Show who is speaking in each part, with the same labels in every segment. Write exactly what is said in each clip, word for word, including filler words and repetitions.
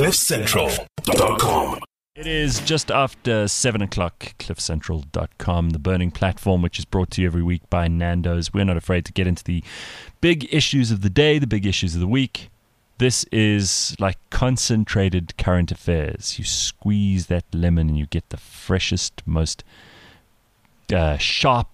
Speaker 1: cliff central dot com.
Speaker 2: It is just after seven o'clock, cliff central dot com, the burning platform, which is brought to you every week by Nando's. We're not afraid to get into the big issues of the day, the big issues of the week. This is like concentrated current affairs. You squeeze that lemon and you get the freshest, most uh, sharp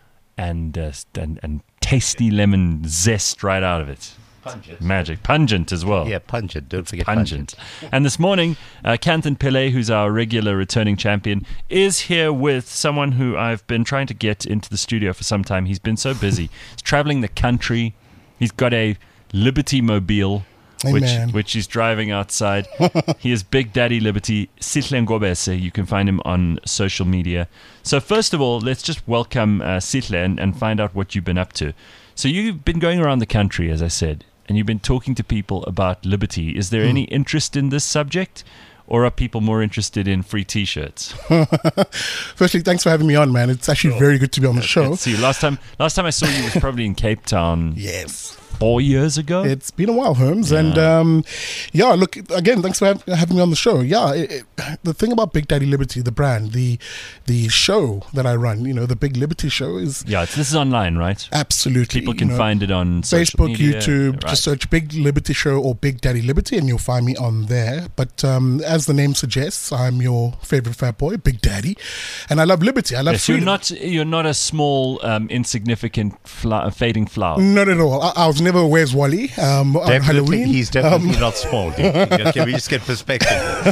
Speaker 2: and, uh, and and tasty lemon zest right out of it.
Speaker 3: Pungent.
Speaker 2: Magic. Pungent as well.
Speaker 3: Yeah, pungent. Don't forget
Speaker 2: Pungent.
Speaker 3: pungent.
Speaker 2: And this morning, uh, Kanthan Pillay, who's our regular returning champion, is here with someone who I've been trying to get into the studio for some time. He's been so busy. He's traveling the country. He's got a Liberty Mobile, which, which he's driving outside. He is Big Daddy Liberty, Sihle Ngobese. You can find him on social media. So first of all, let's just welcome uh, Sihle and, and find out what you've been up to. So you've been going around the country, as I said, and you've been talking to people about liberty. Is there hmm. any interest in this subject, or are people more interested in free T-shirts?
Speaker 4: Firstly, thanks for having me on, man. It's actually sure. very good to be on the show.
Speaker 2: See, last time, last time I saw you was probably in Cape Town.
Speaker 4: Yes.
Speaker 2: Four years ago?
Speaker 4: It's been a while, Holmes. Yeah. And um, yeah, look, again, thanks for have, having me on the show. Yeah, it, it, the thing about Big Daddy Liberty, the brand, the the show that I run, you know, the Big Liberty show is...
Speaker 2: Yeah, it's, this is online, right?
Speaker 4: Absolutely.
Speaker 2: People can
Speaker 4: you know,
Speaker 2: find it on
Speaker 4: Facebook,
Speaker 2: media.
Speaker 4: YouTube.
Speaker 2: Right.
Speaker 4: Just search Big Liberty Show or Big Daddy Liberty and you'll find me on there. But um, as the name suggests, I'm your favorite fat boy, Big Daddy. And I love liberty. I love
Speaker 2: yes,
Speaker 4: freedom.
Speaker 2: You're not, you're not a small, um, insignificant, fla- fading flower.
Speaker 4: Not at all. I, I was never Where's Wally? Um, on Halloween.
Speaker 3: He's definitely
Speaker 4: um,
Speaker 3: not small, dude. Can we just get perspective?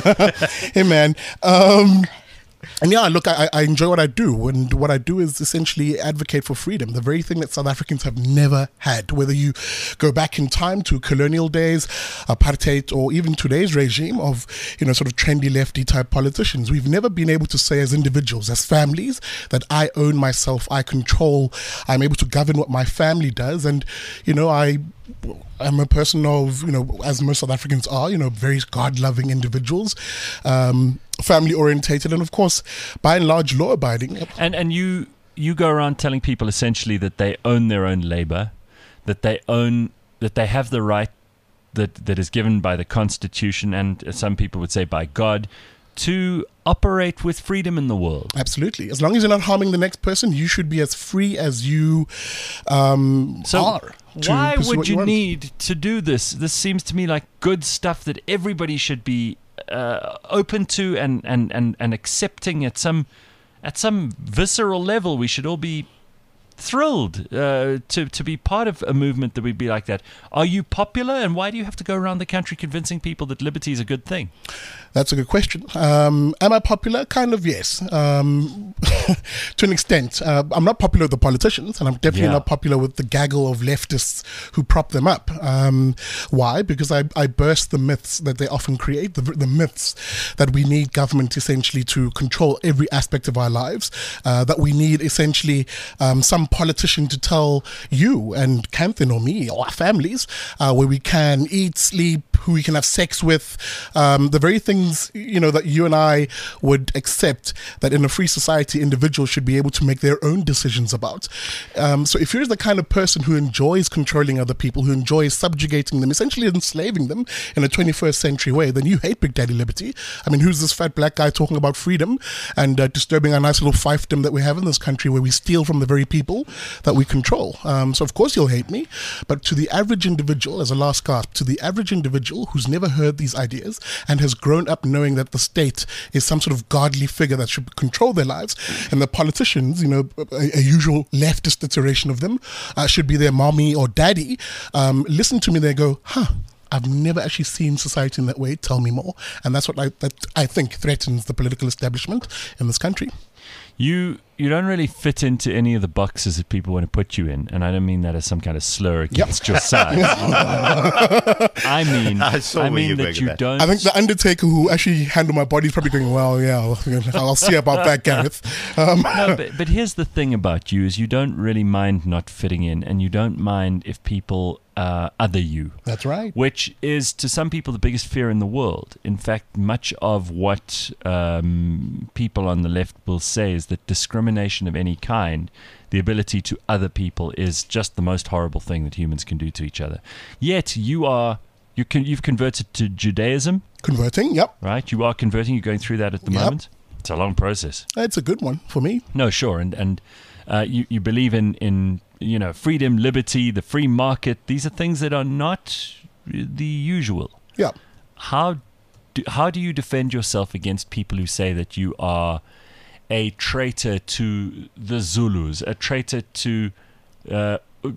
Speaker 4: Hey, man. Um, and yeah, look, I, I enjoy what I do. And what I do is essentially advocate for freedom, the very thing that South Africans have never had. Whether you go back in time to colonial days, apartheid, or even today's regime of, you know, sort of trendy lefty type politicians, we've never been able to say as individuals, as families, that I own myself, I control, I'm able to govern what my family does. And, you know, I... I'm a person of, you know, as most South Africans are, you know, very God-loving individuals, um, family-orientated, and of course, by and large, law-abiding.
Speaker 2: And and you you go around telling people essentially that they own their own labor, that they own, that they have the right that that is given by the Constitution, and some people would say by God, to operate with freedom in the world.
Speaker 4: Absolutely. As long as you're not harming the next person, you should be as free as you um,
Speaker 2: so
Speaker 4: are.
Speaker 2: Why would you,
Speaker 4: you
Speaker 2: need to do this? This seems to me like good stuff that everybody should be uh, open to and, and, and, and accepting at some at some visceral level. We should all be thrilled uh, to to be part of a movement that would be like that. Are you popular, and why do you have to go around the country convincing people that liberty is a good thing?
Speaker 4: That's a good question. Um, am I popular? Kind of, yes. Um, to an extent. Uh, I'm not popular with the politicians, and I'm definitely
Speaker 2: Yeah.
Speaker 4: not popular with the gaggle of leftists who prop them up. Um, why? Because I, I burst the myths that they often create, the, the myths that we need government essentially to control every aspect of our lives, uh, that we need essentially um, some politician to tell you and Kanthan or me or our families uh, where we can eat, sleep, who we can have sex with, um, the very things, you know, that you and I would accept that in a free society individuals should be able to make their own decisions about. Um, so if you're the kind of person who enjoys controlling other people, who enjoys subjugating them, essentially enslaving them in a twenty-first century way, then you hate Big Daddy Liberty. I mean, who's this fat black guy talking about freedom and uh, disturbing our nice little fiefdom that we have in this country where we steal from the very people that we control? Um, so of course you'll hate me, but to the average individual, as a last gasp, to the average individual who's never heard these ideas and has grown up knowing that the state is some sort of godly figure that should control their lives, and the politicians, you know, a, a usual leftist iteration of them, uh, should be their mommy or daddy, um, listen to me, they go, huh, I've never actually seen society in that way, tell me more. And that's what I, that I think threatens the political establishment in this country.
Speaker 2: You you don't really fit into any of the boxes that people want to put you in, and I don't mean that as some kind of slur against yep. your size. I mean, I, I mean that you that. don't.
Speaker 4: I think the Undertaker who actually handled my body is probably going, well, yeah, I'll, I'll see about that, Gareth. Um,
Speaker 2: no, but, but here's the thing about you is you don't really mind not fitting in, and you don't mind if people uh, other you.
Speaker 4: That's right.
Speaker 2: Which is, to some people, the biggest fear in the world. In fact, much of what um, people on the left will say is that discrimination of any kind, the ability to other people, is just the most horrible thing that humans can do to each other. Yet you are You can, you've converted to Judaism,
Speaker 4: Converting, yep.
Speaker 2: right? You are converting. You're going through that at the
Speaker 4: Yep.
Speaker 2: moment. It's a long process.
Speaker 4: It's a good one for me.
Speaker 2: No, sure, and and uh, you you believe in in you know freedom, liberty, the free market. These are things that are not the usual.
Speaker 4: Yeah.
Speaker 2: How do how do you defend yourself against people who say that you are a traitor to the Zulus, a traitor to uh,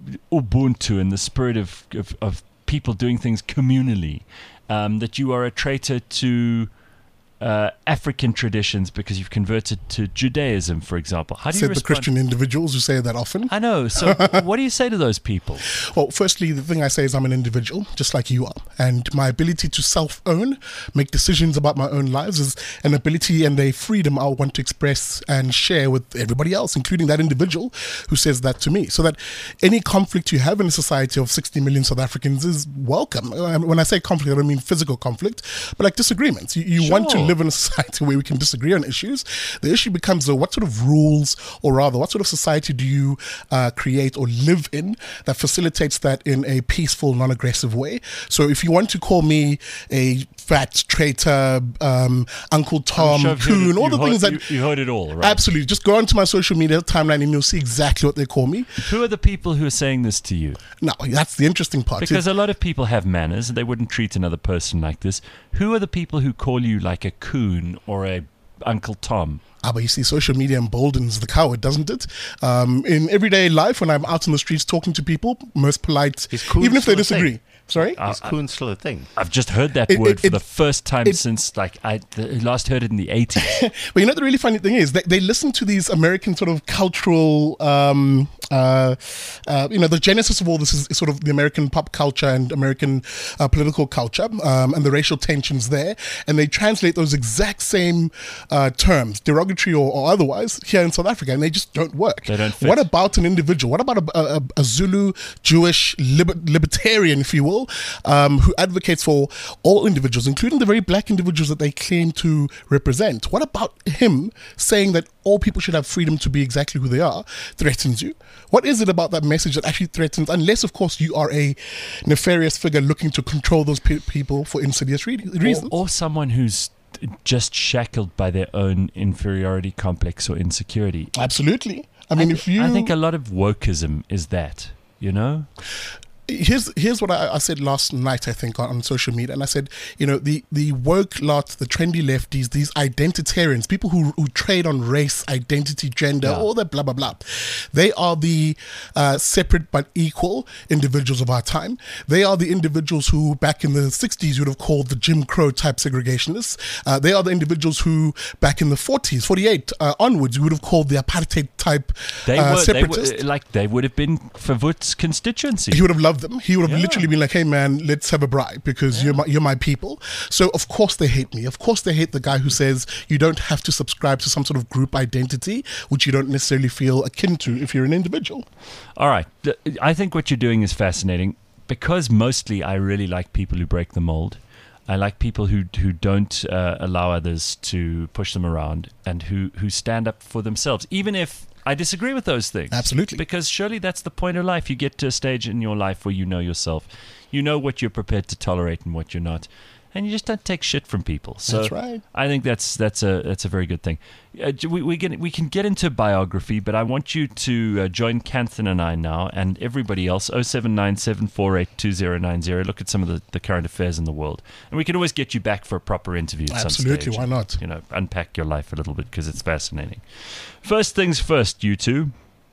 Speaker 2: Ubuntu and the spirit of, of of people doing things communally, um, that you are a traitor to Uh, African traditions because you've converted to Judaism, for example? How do you
Speaker 4: Said the
Speaker 2: respond?
Speaker 4: Christian individuals who say that often.
Speaker 2: I know. So, what do you say to those people?
Speaker 4: Well, firstly, the thing I say is I'm an individual, just like you are. And my ability to self-own, make decisions about my own lives is an ability and a freedom I want to express and share with everybody else, including that individual who says that to me. So that any conflict you have in a society of sixty million South Africans is welcome. When I say conflict, I don't mean physical conflict, but like disagreements. You, you
Speaker 2: Sure.
Speaker 4: want to live in a society where we can disagree on issues. The issue becomes, though, what sort of rules, or rather, what sort of society do you uh, create or live in that facilitates that in a peaceful, non-aggressive way? So if you want to call me a fat traitor, um, Uncle Tom,
Speaker 2: Sure, you've heard
Speaker 4: coon,
Speaker 2: it-
Speaker 4: all the
Speaker 2: you've
Speaker 4: things
Speaker 2: heard-
Speaker 4: that...
Speaker 2: you, you heard it all, right?
Speaker 4: Absolutely. Just go onto my social media timeline and you'll see exactly what they call me.
Speaker 2: Who are the people who are saying this to you?
Speaker 4: Now, that's the interesting part.
Speaker 2: Because a lot of people have manners and they wouldn't treat another person like this. Who are the people who call you like a coon or a Uncle Tom?
Speaker 4: Ah, but you see, social media emboldens the coward, doesn't it? Um, in everyday life, when I'm out in the streets talking to people, most polite,
Speaker 3: Is coon
Speaker 4: even if they
Speaker 3: still a thing?
Speaker 4: disagree. Sorry?
Speaker 2: Uh,
Speaker 3: Is coon still a thing?
Speaker 2: I've just heard that
Speaker 4: It-
Speaker 2: word
Speaker 4: it-
Speaker 2: for
Speaker 4: it-
Speaker 2: the first time
Speaker 4: it-
Speaker 2: since like I the, last heard it in the eighties.
Speaker 4: But you know, the really funny thing is they, they listen to these American sort of cultural, um, uh, uh, you know, the genesis of all this is, is sort of the American pop culture and American uh, political culture um, and the racial tensions there. And they translate those exact same uh, terms, derogatory or, or otherwise, here in South Africa, and they just don't work.
Speaker 2: They don't fit.
Speaker 4: What about an individual? What about a, a, a Zulu, Jewish, liber- libertarian, if you will, um, who advocates for all individuals, including the very black individuals that they claim to represent? What about him saying that all people should have freedom to be exactly who they are threatens you? What is it about that message that actually threatens, unless, of course, you are a nefarious figure looking to control those pe- people for insidious re- reasons?
Speaker 2: Or, or someone who's just shackled by their own inferiority complex or insecurity.
Speaker 4: Absolutely. I mean,
Speaker 2: I,
Speaker 4: if you...
Speaker 2: I think a lot of wokeism is that, you know?
Speaker 4: Here's here's what I, I said last night, I think, on, on social media. And I said, you know, the, the woke lot, the trendy lefties, these identitarians, people who, who trade on race, identity, gender,
Speaker 2: Yeah.
Speaker 4: all that blah, blah, blah. They are the uh, separate but equal individuals of our time. They are the individuals who, back in the sixties, you would have called the Jim Crow type segregationists. Uh, they are the individuals who, back in the forties, forty-eight uh, onwards, you would have called the apartheid type
Speaker 2: They
Speaker 4: uh,
Speaker 2: were, they
Speaker 4: separatists.
Speaker 2: were like they would have been Favut's constituency.
Speaker 4: He would have loved them. He would have
Speaker 2: Yeah.
Speaker 4: literally been like, "Hey, man, let's have a bribe because you're my, you're my people." So of course they hate me. Of course they hate the guy who says you don't have to subscribe to some sort of group identity, which you don't necessarily feel akin to if you're an individual.
Speaker 2: All right. Th- I think what you're doing is fascinating because mostly I really like people who break the mold. I like people who who don't uh, allow others to push them around and who, who stand up for themselves, even if I disagree with those things.
Speaker 4: Absolutely.
Speaker 2: Because surely that's the point of life. You get to a stage in your life where you know yourself. You know what you're prepared to tolerate and what you're not. And you just don't take shit from people. So
Speaker 4: That's right.
Speaker 2: I think that's that's a that's a very good thing. Uh, we we can we can get into biography, but I want you to uh, join Canthan and I now, and everybody else. oh seven nine seven four eight two oh nine oh. Look at some of the, the current affairs in the world, and we can always get you back for a proper interview. At
Speaker 4: Absolutely,
Speaker 2: some stage
Speaker 4: why
Speaker 2: and,
Speaker 4: not?
Speaker 2: You know, unpack your life a little bit because it's fascinating. First things first, you two.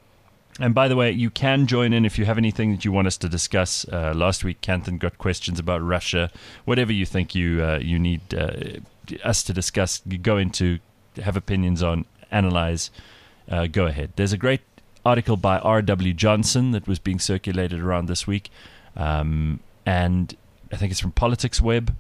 Speaker 2: And by the way, you can join in if you have anything that you want us to discuss. Uh, last week, Canthan got questions about Russia. Whatever you think you uh, you need uh, us to discuss, you go into, have opinions on, analyze, uh, go ahead. There's a great article by R W Johnson that was being circulated around this week. Um, and I think it's from Politics Web.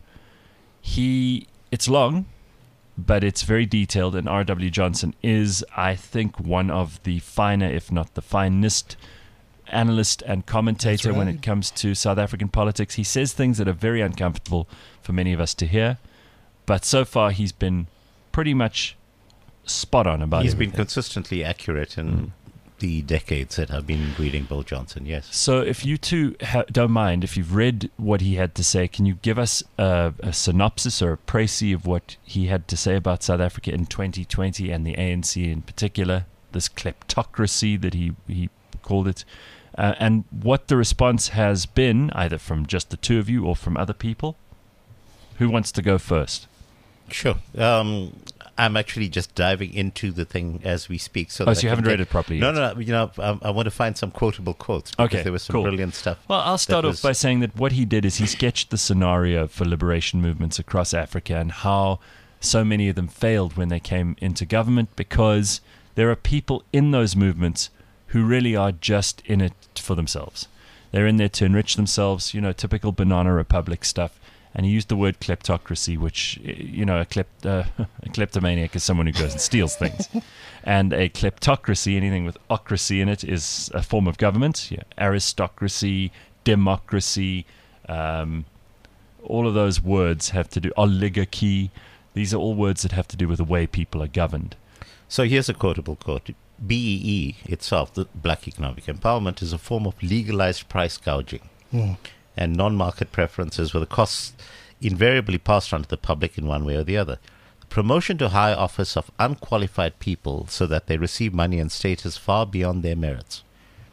Speaker 2: He, it's long, but it's very detailed, and R W Johnson is, I think, one of the finer, if not the finest, analyst and commentator
Speaker 4: That's
Speaker 2: when
Speaker 4: right.
Speaker 2: it comes to South African politics. He says things that are very uncomfortable for many of us to hear, but so far he's been pretty much spot on about
Speaker 3: He's
Speaker 2: everything.
Speaker 3: been consistently accurate and the decades that I've been reading Bill Johnson, yes.
Speaker 2: So if you two ha- don't mind, if you've read what he had to say, can you give us a, a synopsis or a précis of what he had to say about South Africa in twenty twenty and the A N C in particular, this kleptocracy that he, he called it, uh, and what the response has been, either from just the two of you or from other people? Who wants to go first?
Speaker 3: Sure. Um, I'm actually just diving into the thing as we speak. So
Speaker 2: Oh,
Speaker 3: that
Speaker 2: so you
Speaker 3: I can
Speaker 2: haven't read
Speaker 3: get-
Speaker 2: it properly
Speaker 3: No,
Speaker 2: yet?
Speaker 3: no, no. You know, I, I want to find some quotable quotes. Because
Speaker 2: Okay,
Speaker 3: there was some
Speaker 2: cool.
Speaker 3: brilliant stuff.
Speaker 2: Well, I'll start
Speaker 3: that
Speaker 2: off
Speaker 3: was-
Speaker 2: by saying that what he did is he sketched the scenario for liberation movements across Africa and how so many of them failed when they came into government, because there are people in those movements who really are just in it for themselves. They're in there to enrich themselves, you know, typical Banana Republic stuff. And he used the word kleptocracy, which, you know, a, klept, uh, a kleptomaniac is someone who goes and steals things. And a kleptocracy, anything with ocracy in it, is a form of government. Yeah, aristocracy, democracy, um, all of those words have to do, oligarchy. These are all words that have to do with the way people are governed.
Speaker 3: So here's a quotable quote. B E E itself, the Black Economic Empowerment, is a form of legalized price gouging
Speaker 4: Mm.
Speaker 3: and non-market preferences with the costs invariably passed on to the public in one way or the other. The promotion to high office of unqualified people so that they receive money and status far beyond their merits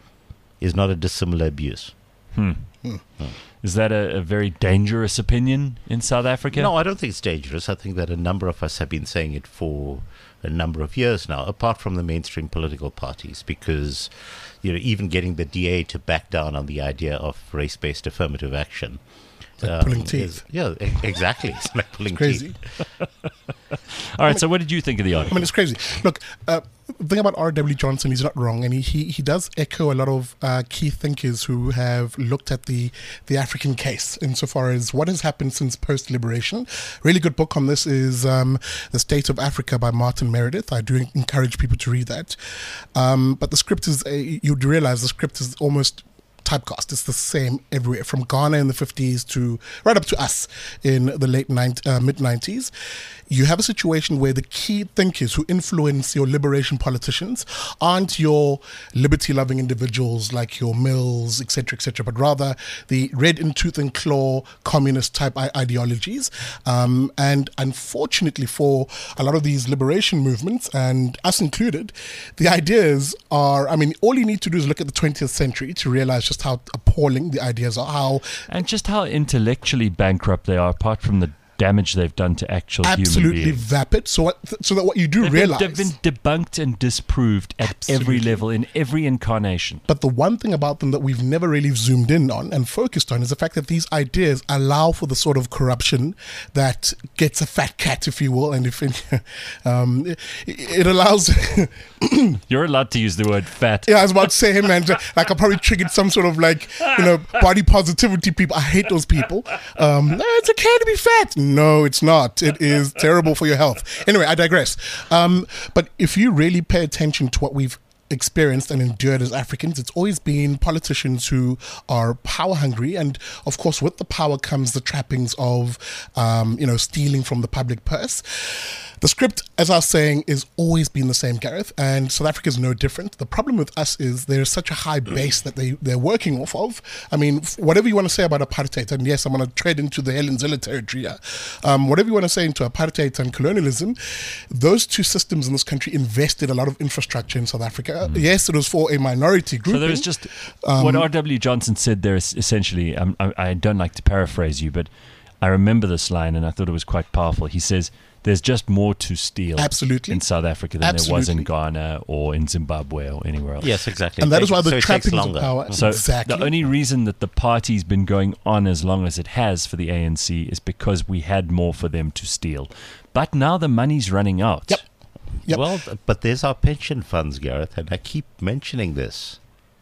Speaker 3: is not a dissimilar abuse.
Speaker 2: Hmm. Is that a, a very dangerous opinion in South Africa?
Speaker 3: No, I don't think it's dangerous. I think that a number of us have been saying it for a number of years now, apart from the mainstream political parties, because, you know, even getting the D A to back down on the idea of race-based affirmative action.
Speaker 4: Like pulling teeth.
Speaker 3: is- yeah, e- exactly. It's like pulling
Speaker 4: Crazy.
Speaker 3: teeth.
Speaker 2: All right, so what did you think of the
Speaker 4: I
Speaker 2: article?
Speaker 4: mean, it's crazy. Look, uh, the thing about R W. Johnson, he's not wrong, and he, he, he does echo a lot of uh, key thinkers who have looked at the, the African case insofar as what has happened since post-liberation. Really good book on this is um, The State of Africa by Martin Meredith. I do encourage people to read that. Um, but the script is, uh, you'd realize the script is almost typecast. It's the same everywhere, from Ghana in the fifties to right up to us in the late nineties, uh, mid nineties. You have a situation where the key thinkers who influence your liberation politicians aren't your liberty-loving individuals like your Mills, et cetera, et cetera, but rather the red in tooth and claw communist type I- ideologies. Um, and unfortunately for a lot of these liberation movements, and us included, the ideas are, I mean, all you need to do is look at the twentieth century to realize just how appalling the ideas are, how
Speaker 2: And just how intellectually bankrupt they are, apart from the damage they've done to actual human
Speaker 4: absolutely
Speaker 2: beings.
Speaker 4: vapid. So, what, so that what you do
Speaker 2: They've
Speaker 4: realize.
Speaker 2: been, they've been debunked and disproved at every
Speaker 4: Absolutely.
Speaker 2: level, in every incarnation.
Speaker 4: But the one thing about them that we've never really zoomed in on and focused on is the fact that these ideas allow for the sort of corruption that gets a fat cat, if you will, and if it, um, it, it allows.
Speaker 2: You're allowed to use the word fat.
Speaker 4: Yeah, I was about to say him, and like I probably triggered some sort of like you know body positivity people. I hate those people. Um, "No, it's okay to be fat. No, it's not. It is terrible for your health. Anyway, I digress. Um, but if you really pay attention to what we've experienced and endured as Africans, it's always been politicians who are power hungry, and of course with the power comes the trappings of um, you know stealing from the public purse. The script, as I was saying, is always been the same, Gareth, and South Africa is no different. The problem with us is there's such a high base that they, they're working off of. I mean, f- whatever you want to say about apartheid, and yes, I'm going to tread into the Helen Zille territory here. Um, whatever you want to say into apartheid and colonialism, those two systems in this country invested a lot of infrastructure in South Africa. Yes, it was for a minority group.
Speaker 2: So there was just what R W. Johnson said there is essentially, um, I, I don't like to paraphrase you, but I remember this line and I thought it was quite powerful. He says, there's just more to steal
Speaker 4: Absolutely.
Speaker 2: in South Africa than there was in
Speaker 4: Absolutely.
Speaker 2: Ghana or in Zimbabwe or anywhere else.
Speaker 3: Yes, exactly.
Speaker 4: And that is why the
Speaker 3: So it takes
Speaker 4: trappings of
Speaker 3: longer.
Speaker 4: power.
Speaker 2: So
Speaker 4: exactly.
Speaker 2: the only reason that the party's been going on as long as it has for the A N C is because we had more for them to steal. But now the money's running out.
Speaker 4: Yep. Yep.
Speaker 3: Well, but there's our pension funds, Gareth, and I keep mentioning this.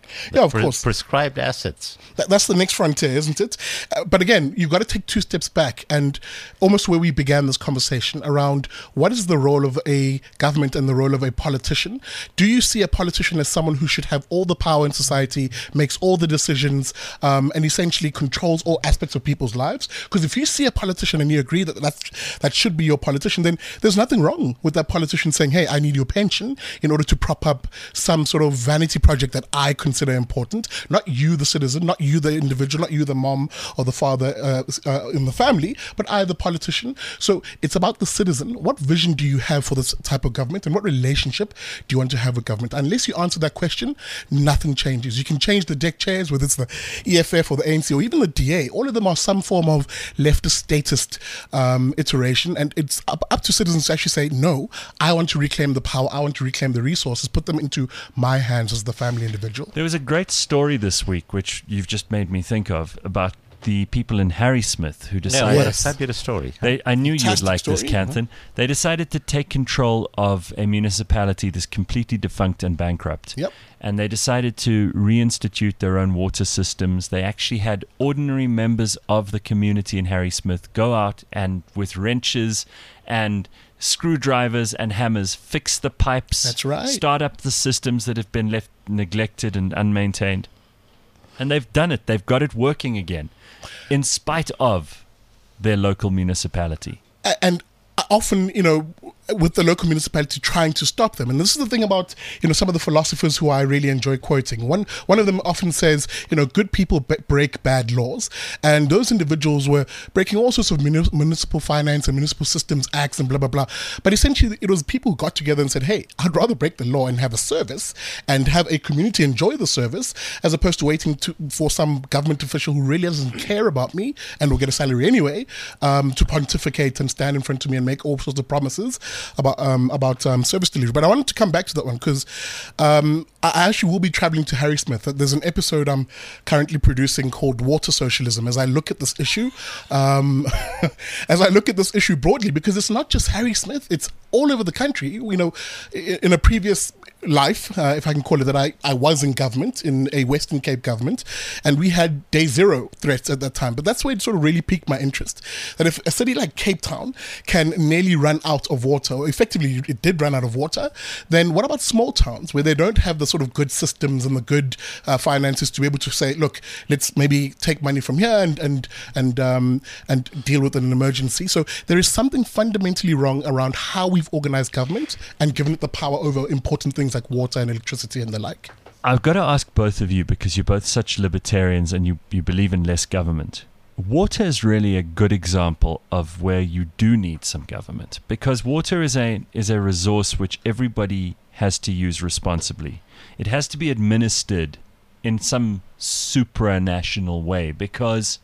Speaker 4: Yeah, of
Speaker 3: Pre-
Speaker 4: course.
Speaker 3: Prescribed assets.
Speaker 4: That, that's the next frontier, isn't it? Uh, but again, you've got to take two steps back and almost where we began this conversation around what is the role of a government and the role of a politician. Do you see a politician as someone who should have all the power in society, makes all the decisions, um, and essentially controls all aspects of people's lives? Because if you see a politician and you agree that that's, that should be your politician, then there's nothing wrong with that politician saying, hey, I need your pension in order to prop up some sort of vanity project that I consider important. Not you, the citizen, not you, the individual, not you, the mom or the father uh, uh, in the family, but I, the politician. So it's about the citizen. What vision do you have for this type of government, and what relationship do you want to have with government? Unless you answer that question, nothing changes. You can change the deck chairs, whether it's the E F F or the A N C or even the D A. All of them are some form of leftist statist um, iteration, and it's up, up to citizens to actually say, no, I want to reclaim the power, I want to reclaim the resources, put them into my hands as the family individual.
Speaker 2: There was a great story this week, which you've just made me think of, about the people in Harrismith who
Speaker 3: Yeah,
Speaker 2: decided...
Speaker 3: what a
Speaker 4: Yes.
Speaker 3: fabulous story.
Speaker 2: They, I knew you'd
Speaker 4: Fantastic
Speaker 2: like this,
Speaker 4: story,
Speaker 2: Canthan. They decided to take control of a municipality that's completely defunct and bankrupt.
Speaker 4: Yep.
Speaker 2: And they decided to reinstitute their own water systems. They actually had ordinary members of the community in Harrismith go out and with wrenches and screwdrivers and hammers fix the pipes.
Speaker 4: That's right.
Speaker 2: Start up the systems that have been left neglected and unmaintained. And they've done it. They've got it working again, in spite of their local municipality.
Speaker 4: A- And often, you know, with the local municipality trying to stop them. And this is the thing about, you know, some of the philosophers who I really enjoy quoting. One one of them often says, you know, good people b- break bad laws. And those individuals were breaking all sorts of muni- municipal finance and municipal systems acts and blah, blah, blah. But essentially, it was people who got together and said, hey, I'd rather break the law and have a service and have a community enjoy the service as opposed to waiting to, for some government official who really doesn't care about me and will get a salary anyway um, to pontificate and stand in front of me and make all sorts of promises about um, about um, service delivery. But I wanted to come back to that one because um, I actually will be traveling to Harrismith. There's an episode I'm currently producing called Water Socialism as I look at this issue, um, as I look at this issue broadly, because it's not just Harrismith, it's all over the country. You know, in a previous life, uh, if I can call it that, I, I was in government, in a Western Cape government, and we had day zero threats at that time. But that's where it sort of really piqued my interest. That if a city like Cape Town can nearly run out of water, or effectively it did run out of water, then what about small towns where they don't have the sort of good systems and the good uh, finances to be able to say, look, let's maybe take money from here and and and um, and deal with an emergency. So there is something fundamentally wrong around how we've organized government and given it the power over important things like water and electricity and the like.
Speaker 2: I've got to ask both of you, because you're both such libertarians and you, you believe in less government. Water is really a good example of where you do need some government, because water is a is a resource which everybody has to use responsibly. It has to be administered in some supranational way, because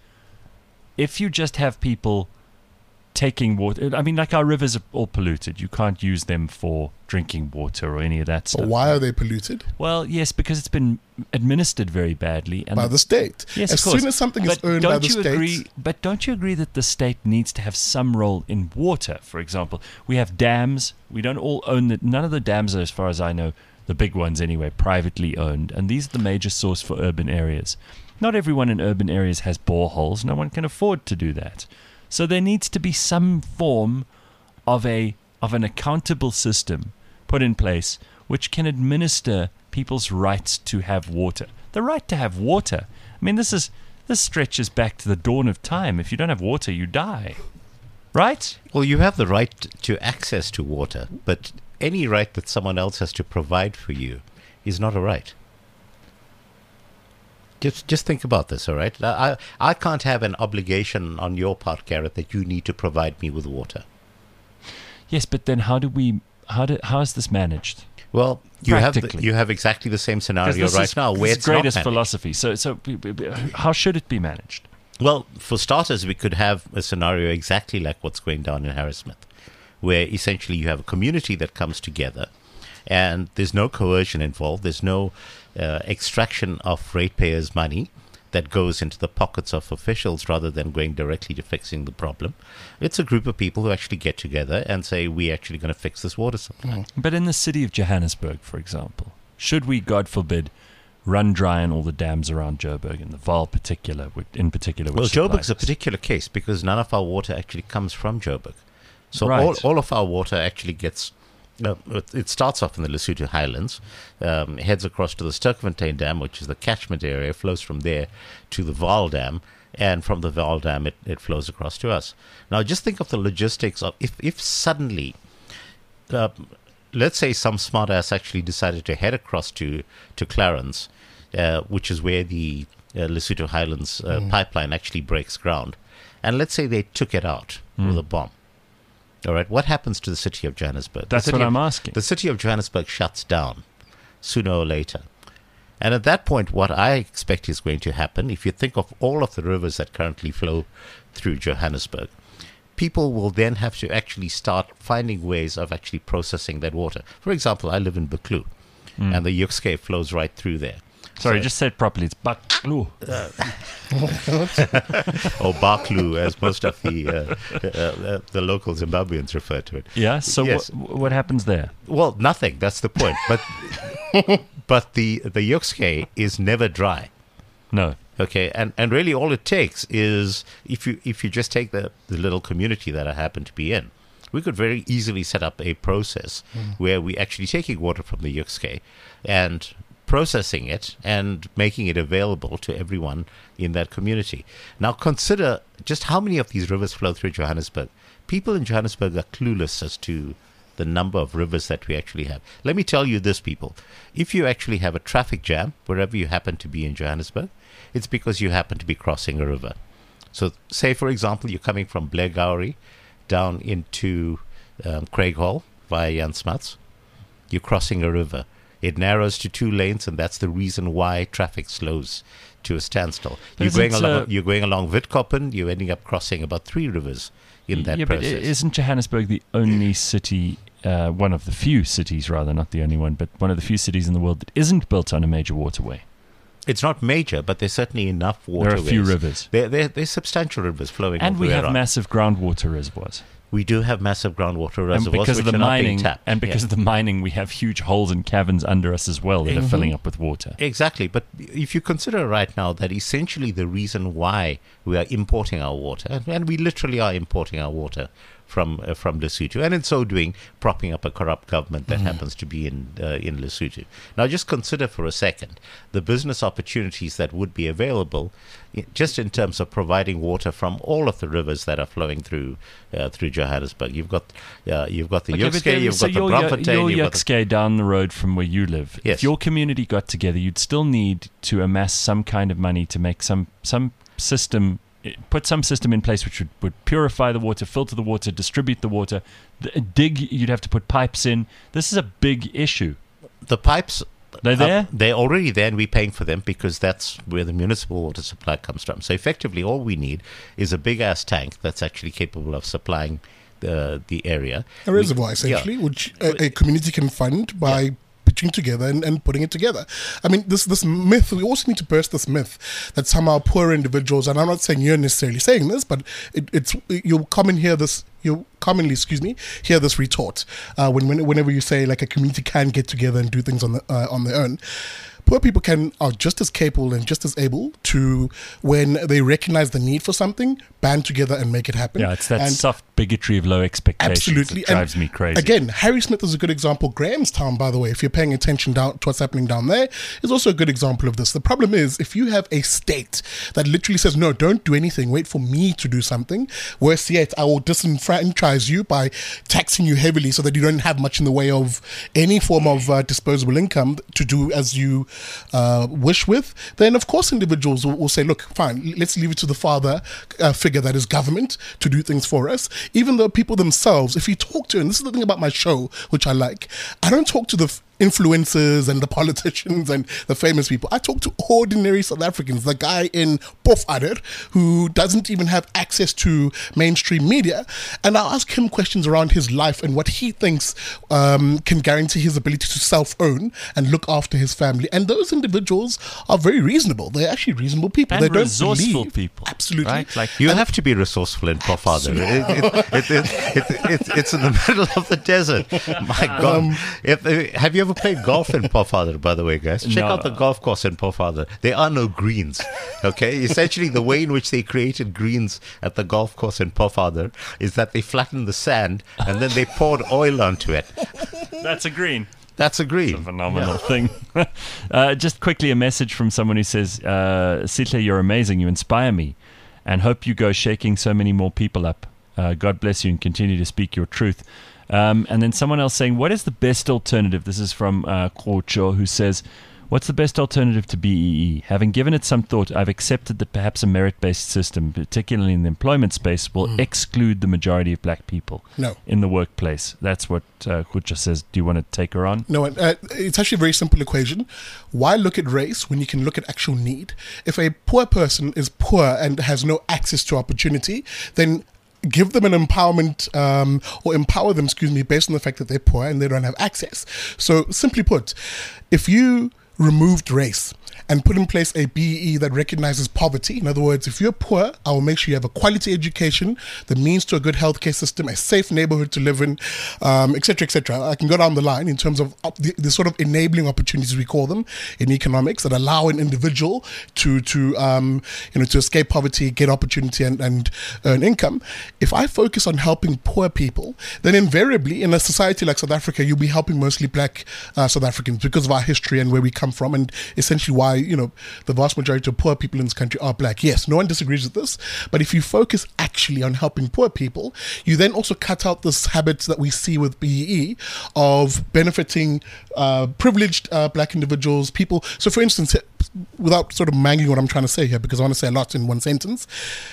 Speaker 2: if you just have people taking water, I mean, like our rivers are all polluted. You can't use them for drinking water or any of that stuff.
Speaker 4: But why are they polluted?
Speaker 2: Well, yes, because it's been administered very badly. And
Speaker 4: By the state.
Speaker 2: Yes,
Speaker 4: as
Speaker 2: of course.
Speaker 4: soon as something
Speaker 2: but
Speaker 4: is owned by
Speaker 2: don't
Speaker 4: the
Speaker 2: you
Speaker 4: state.
Speaker 2: agree, but don't you agree that the state needs to have some role in water? For example, we have dams. We don't all own the, none of the dams are, as far as I know, the big ones anyway, privately owned. And these are the major source for urban areas. Not everyone in urban areas has boreholes. No one can afford to do that. So there needs to be some form of a of an accountable system put in place which can administer people's rights to have water. The right to have water. I mean, this is this stretches back to the dawn of time. If you don't have water, you die. Right?
Speaker 3: Well, you have the right to access to water, but any right that someone else has to provide for you is not a right. Just just think about this, all right? I, I can't have an obligation on your part, Gareth, that you need to provide me with water.
Speaker 2: Yes, but then how do we, how do, how is this managed?
Speaker 3: Well, you have the,
Speaker 2: Practically.
Speaker 3: you have exactly the same
Speaker 2: 'Cause
Speaker 3: scenario
Speaker 2: this
Speaker 3: right
Speaker 2: is,
Speaker 3: now
Speaker 2: this
Speaker 3: where
Speaker 2: is
Speaker 3: it's not
Speaker 2: greatest
Speaker 3: managed.
Speaker 2: philosophy. So, so b- b- b- how should it be managed?
Speaker 3: Well, for starters, we could have a scenario exactly like what's going down in Harrismith, where essentially you have a community that comes together and there's no coercion involved. There's no uh, extraction of ratepayers' money that goes into the pockets of officials rather than going directly to fixing the problem. It's a group of people who actually get together and say, we're actually going to fix this water supply.
Speaker 2: But in the city of Johannesburg, for example, should we, God forbid, run dry on all the dams around Joburg, and the Vaal particular, which- in particular. Which
Speaker 3: Well,
Speaker 2: supplies
Speaker 3: Joburg's a
Speaker 2: us.
Speaker 3: particular case because none of our water actually comes from Joburg. So
Speaker 2: Right.
Speaker 3: all, all of our water actually gets, uh, it it starts off in the Lesotho Highlands, um, heads across to the Sturkfontein Dam, which is the catchment area, flows from there to the Vaal Dam, and from the Vaal Dam it, it flows across to us. Now just think of the logistics of if, if suddenly, uh, let's say some smartass actually decided to head across to, to Clarence, uh, which is where the uh, Lesotho Highlands uh, pipeline actually breaks ground. And let's say they took it out with a bomb. All right, what happens to the city of Johannesburg? The
Speaker 2: That's
Speaker 3: city
Speaker 2: what
Speaker 3: of-
Speaker 2: I'm asking.
Speaker 3: The city of Johannesburg shuts down sooner or later. And at that point, what I expect is going to happen, if you think of all of the rivers that currently flow through Johannesburg, people will then have to actually start finding ways of actually processing that water. For example, I live in Buccleuch, and the Yukske flows right through there.
Speaker 2: Sorry,
Speaker 3: So-
Speaker 2: just say it properly. It's Buccleuch.
Speaker 3: or Barklu, as most of the uh, uh, uh, the local Zimbabweans refer to it.
Speaker 2: Yeah. So
Speaker 3: Yes.
Speaker 2: what what happens there?
Speaker 3: Well, nothing. That's the point. But but the the Yukske is never dry.
Speaker 2: No.
Speaker 3: Okay, and and really all it takes is if you if you just take the the little community that I happen to be in, we could very easily set up a process where we actually taking water from the Yukske and processing it and making it available to everyone in that community. Now consider just how many of these rivers flow through Johannesburg. People in Johannesburg are clueless as to the number of rivers that we actually have. Let me tell you this, people. If you actually have a traffic jam wherever you happen to be in Johannesburg, it's because you happen to be crossing a river. So say, for example, you're coming from Blair Gowrie down into um, Craighall via Jan Smuts. You're crossing a river. It narrows to two lanes, and that's the reason why traffic slows to a standstill.
Speaker 2: But
Speaker 3: You're going
Speaker 2: isn't,
Speaker 3: along.
Speaker 2: uh,
Speaker 3: You're going along Witkoppen. You're ending up crossing about three rivers in that
Speaker 2: yeah, but
Speaker 3: process.
Speaker 2: i- isn't Johannesburg the only city, uh, one of the few cities, rather, not the only one, but one of the few cities in the world that isn't built on a major waterway?
Speaker 3: It's not major, but there's certainly enough
Speaker 2: There are
Speaker 3: waterways.
Speaker 2: a few rivers.
Speaker 3: There, there, there's substantial rivers flowing.
Speaker 2: And we
Speaker 3: everywhere
Speaker 2: have
Speaker 3: around.
Speaker 2: massive groundwater reservoirs.
Speaker 3: We do have massive groundwater
Speaker 2: And
Speaker 3: reservoirs
Speaker 2: because of
Speaker 3: which
Speaker 2: the
Speaker 3: are not being
Speaker 2: mining,
Speaker 3: tapped.
Speaker 2: and because
Speaker 3: Yeah.
Speaker 2: of the mining, we have huge holes and caverns under us as well that are filling up with water.
Speaker 3: Exactly, but if you consider right now that essentially the reason why we are importing our water, and, and we literally are importing our water from uh, from Lesotho, and in so doing, propping up a corrupt government that happens to be in uh, in Lesotho. Now, just consider for a second the business opportunities that would be available, i- just in terms of providing water from all of the rivers that are flowing through uh, through Johannesburg. You've got uh, you've got the
Speaker 2: Okay, but
Speaker 3: Yukske,
Speaker 2: then-
Speaker 3: you've
Speaker 2: so
Speaker 3: got the
Speaker 2: your,
Speaker 3: Braamfontein,
Speaker 2: your
Speaker 3: you've got the
Speaker 2: Yukske down the road from where you live.
Speaker 3: Yes.
Speaker 2: If your community got together, you'd still need to amass some kind of money to make some some system, put some system in place which would, would purify the water, filter the water, distribute the water, th- dig. You'd have to put pipes in. This is a big issue.
Speaker 3: the pipes.
Speaker 2: They're
Speaker 3: Uh,
Speaker 2: there.
Speaker 3: they're already there, and we're paying for them because that's where the municipal water supply comes from. So effectively, all we need is a big ass tank that's actually capable of supplying the the area.
Speaker 4: A
Speaker 3: We-
Speaker 4: reservoir, essentially,
Speaker 3: yeah.
Speaker 4: which a, a community can fund by pitching together and, and putting it together. I mean, this this myth, we also need to burst this myth that somehow poor individuals, and I'm not saying you're necessarily saying this, but it, it's you'll commonly hear this, you'll commonly, excuse me, hear this retort uh, when, when whenever you say like a community can get together and do things on the, uh, on their own. Poor people can are just as capable and just as able to, when they recognize the need for something, band together and make it happen.
Speaker 2: Yeah, it's that
Speaker 4: And
Speaker 2: soft bigotry of low expectations
Speaker 4: absolutely
Speaker 2: that drives
Speaker 4: And
Speaker 2: me crazy.
Speaker 4: Again, Harry Smith is a good example. Grahamstown, by the way, if you're paying attention down to what's happening down there, is also a good example of this. The problem is if you have a state that literally says, no, don't do anything, wait for me to do something, worse yet, I will disenfranchise you by taxing you heavily so that you don't have much in the way of any form of uh, disposable income to do as you uh, wish with, then of course individuals will, will say, look, fine, let's leave it to the father uh, figure that is government to do things for us. Even though people themselves, if you talk to, and this is the thing about my show, which I like, I don't talk to the f- influencers and the politicians and the famous people. I talk to ordinary South Africans, the guy in Pofadder who doesn't even have access to mainstream media, and I'll ask him questions around his life and what he thinks um, can guarantee his ability to self-own and look after his family. And those individuals are very reasonable. They're actually reasonable people.
Speaker 2: And
Speaker 4: they don't
Speaker 2: resourceful
Speaker 4: believe.
Speaker 2: people.
Speaker 4: Absolutely.
Speaker 2: Right? Like
Speaker 3: You have to be resourceful in Pofadder. It, it, it, it, it, it, it's in the middle of the desert. My God.
Speaker 4: Um,
Speaker 3: if, uh, have you ever ever played golf in Pofadder, by the way, guys? Check
Speaker 2: No.
Speaker 3: out the golf course in Pofadder. There are no greens, okay? Essentially, the way in which they created greens at the golf course in Pofadder is that they flattened the sand and then they poured oil onto it.
Speaker 2: That's a green.
Speaker 3: That's a green.
Speaker 2: A phenomenal thing. uh, just quickly, a message from someone who says, uh, Sihle, you're amazing. You inspire me and hope you go shaking so many more people up. Uh, God bless you and continue to speak your truth. Um, and then someone else saying, what is the best alternative? This is from uh, Kocho, who says, what's the best alternative to B E E? Having given it some thought, I've accepted that perhaps a merit-based system, particularly in the employment space, will mm. exclude the majority of black people
Speaker 4: no.
Speaker 2: in the workplace. That's what uh, Kocho says. Do you want to take her on?
Speaker 4: No, uh, it's actually a very simple equation. Why look at race when you can look at actual need? If a poor person is poor and has no access to opportunity, then give them an empowerment um, or empower them, excuse me, based on the fact that they're poor and they don't have access. So simply put, if you removed race and put in place a B E E that recognizes poverty. In other words, if you're poor, I will make sure you have a quality education, the means to a good healthcare system, a safe neighborhood to live in, um, et cetera, et cetera. I can go down the line in terms of the, the sort of enabling opportunities we call them in economics that allow an individual to to um, you know to escape poverty, get opportunity, and, and earn income. If I focus on helping poor people, then invariably in a society like South Africa, you'll be helping mostly black uh, South Africans because of our history and where we come from, and essentially why you know the vast majority of poor people in this country are black. Yes, no one disagrees with this, but if you focus actually on helping poor people, you then also cut out this habit that we see with B E E of benefiting uh, privileged uh, black individuals, people. So for instance, without sort of mangling what I'm trying to say here, because I want to say a lot in one sentence,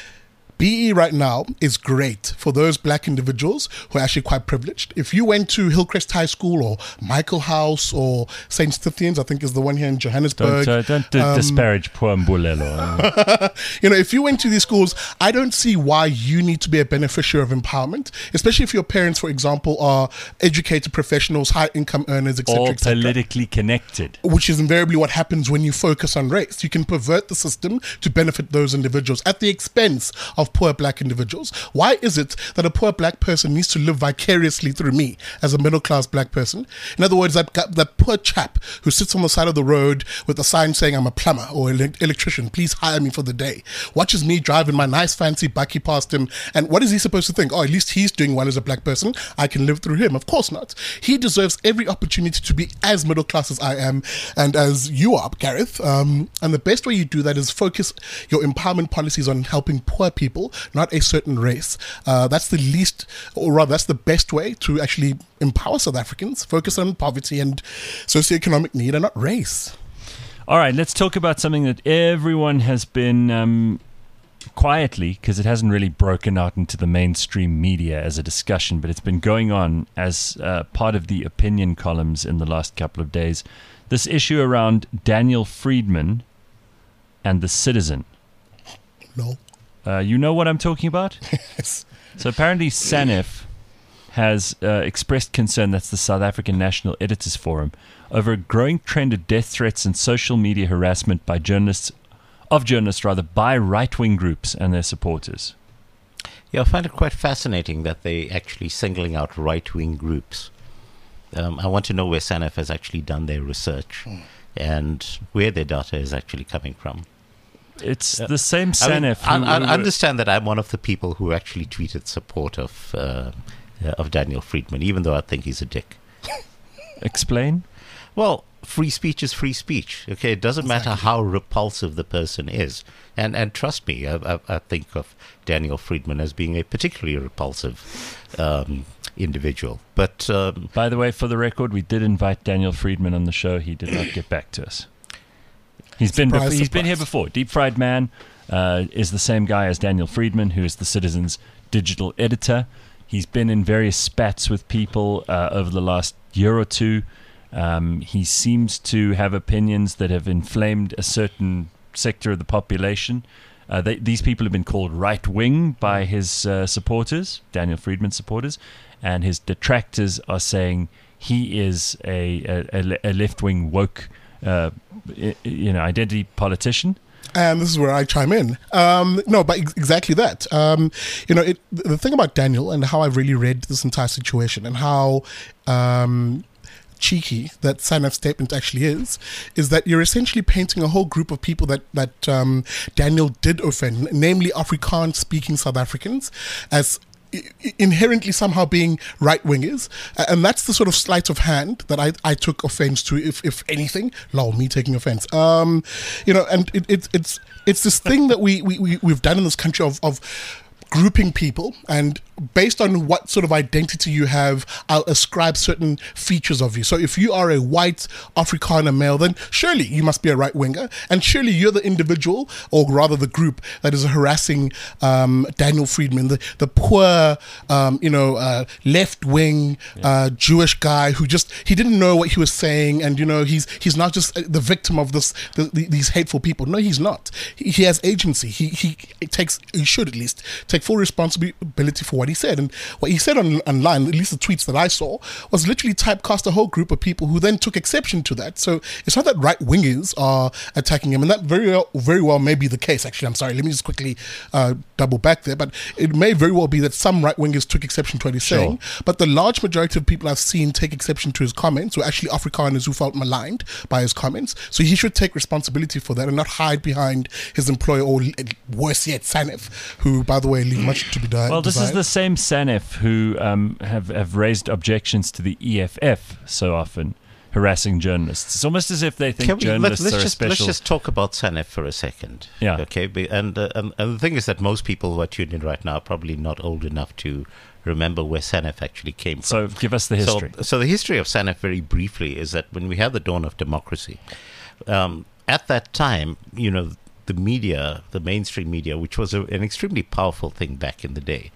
Speaker 4: B E E right now is great for those black individuals who are actually quite privileged. If you went to Hillcrest High School or Michael House or Saint Stithians, I think is the one here in Johannesburg.
Speaker 2: Don't, uh, don't d-
Speaker 4: um,
Speaker 2: disparage poor Mbulelo.
Speaker 4: You know, if you went to these schools, I don't see why you need to be a beneficiary of empowerment, especially if your parents, for example, are educated professionals, high income earners, et cetera,
Speaker 2: All
Speaker 4: et cetera.
Speaker 2: politically connected.
Speaker 4: Which is invariably what happens when you focus on race. You can pervert the system to benefit those individuals at the expense of poor black individuals. Why is it that a poor black person needs to live vicariously through me as a middle class black person? In other words, that, that poor chap who sits on the side of the road with a sign saying I'm a plumber or an electrician, please hire me for the day, watches me driving my nice fancy bucky past him, and what is he supposed to think? Oh, at least he's doing well as a black person, I can live through him. Of course not. He deserves every opportunity to be as middle class as I am and as you are, Gareth. Um, and the best way you do that is focus your empowerment policies on helping poor people, not a certain race. Uh, that's the least, or rather, that's the best way to actually empower South Africans. Focus on poverty and socioeconomic need and not race.
Speaker 2: All right, let's talk about something that everyone has been um, quietly, because it hasn't really broken out into the mainstream media as a discussion, but it's been going on as uh, part of the opinion columns in the last couple of days. This issue around Daniel Friedman and the Citizen.
Speaker 4: No.
Speaker 2: Uh, you know what I'm talking about?
Speaker 4: Yes.
Speaker 2: So apparently SANEF has uh, expressed concern, that's the South African National Editors Forum, over a growing trend of death threats and social media harassment by journalists, of journalists rather, by right-wing groups and their supporters.
Speaker 3: Yeah, I find it quite fascinating that they actually singling out right-wing groups. Um, I want to know where SANEF has actually done their research mm. and where their data is actually coming from.
Speaker 2: It's the same SANEF.
Speaker 3: I, mean, I, I understand that I'm one of the people who actually tweeted support of uh, uh, of Daniel Friedman, even though I think he's a dick.
Speaker 2: Explain?
Speaker 3: Well, free speech is free speech. Okay, it doesn't exactly. matter how repulsive the person is, and and trust me, I, I, I think of Daniel Friedman as being a particularly repulsive um, individual. But um,
Speaker 2: by the way, for the record, we did invite Daniel Friedman on the show. He did not get back to us. He's been
Speaker 4: surprise,
Speaker 2: he's
Speaker 4: surprise.
Speaker 2: been here before. Deep Fried Man uh, is the same guy as Daniel Friedman, who is the Citizen's digital editor. He's been in various spats with people uh, over the last year or two. Um, he seems to have opinions that have inflamed a certain sector of the population. Uh, they, these people have been called right-wing by his uh, supporters, Daniel Friedman supporters, and his detractors are saying he is a, a, a left-wing woke Uh, you know, identity politician.
Speaker 4: And this is where I chime in. Um, no, but ex- exactly that. Um, you know, it, the thing about Daniel and how I've really read this entire situation and how um, cheeky that SANEF's statement actually is, is that you're essentially painting a whole group of people that, that um, Daniel did offend, namely Afrikaans-speaking South Africans, as inherently somehow being right-wingers, and that's the sort of sleight of hand that I, I took offense to, if if anything. Lol, me taking offense. Um, you know, and it, it, it's it's this thing that we, we, we, we've done in this country of, of grouping people, and based on what sort of identity you have, I'll ascribe certain features of you. So if you are a white Afrikaner male, then surely you must be a right winger, and surely you're the individual, or rather the group, that is harassing um, Daniel Friedman, the the poor, um, you know, uh, left wing uh, Jewish guy who just he didn't know what he was saying, and you know he's he's not just the victim of this the, the, these hateful people. No, he's not. He, he has agency. He he takes he should at least take full responsibility for what he said. And what he said on, online, at least the tweets that I saw, was literally typecast a whole group of people who then took exception to that. So it's not that right wingers are attacking him, and that very well, very well may be the case. Actually, I'm sorry, let me just quickly uh, double back there, but it may very well be that some right wingers took exception to what he's
Speaker 2: Sure.
Speaker 4: saying, but the large majority of people I've seen take exception to his comments were actually Afrikaners who felt maligned by his comments. So he should take responsibility for that and not hide behind his employer, or worse yet, SANEF, who, by the way, leave much to be done.
Speaker 2: Well, this is the same SANEF who um, have, have raised objections to the E F F so often, harassing journalists. It's almost as if they think
Speaker 3: Can we,
Speaker 2: journalists
Speaker 3: let's, let's
Speaker 2: are
Speaker 3: just,
Speaker 2: a special...
Speaker 3: Let's just talk about SANEF for a second.
Speaker 2: Yeah.
Speaker 3: Okay. Be- And, uh, and, and the thing is that most people who are tuned in right now are probably not old enough to remember where SANEF actually came from.
Speaker 2: So give us the history.
Speaker 3: So, so the history of SANEF, very briefly, is that when we had the dawn of democracy, um, at that time, you know, the media, the mainstream media, which was a, an extremely powerful thing back in the day,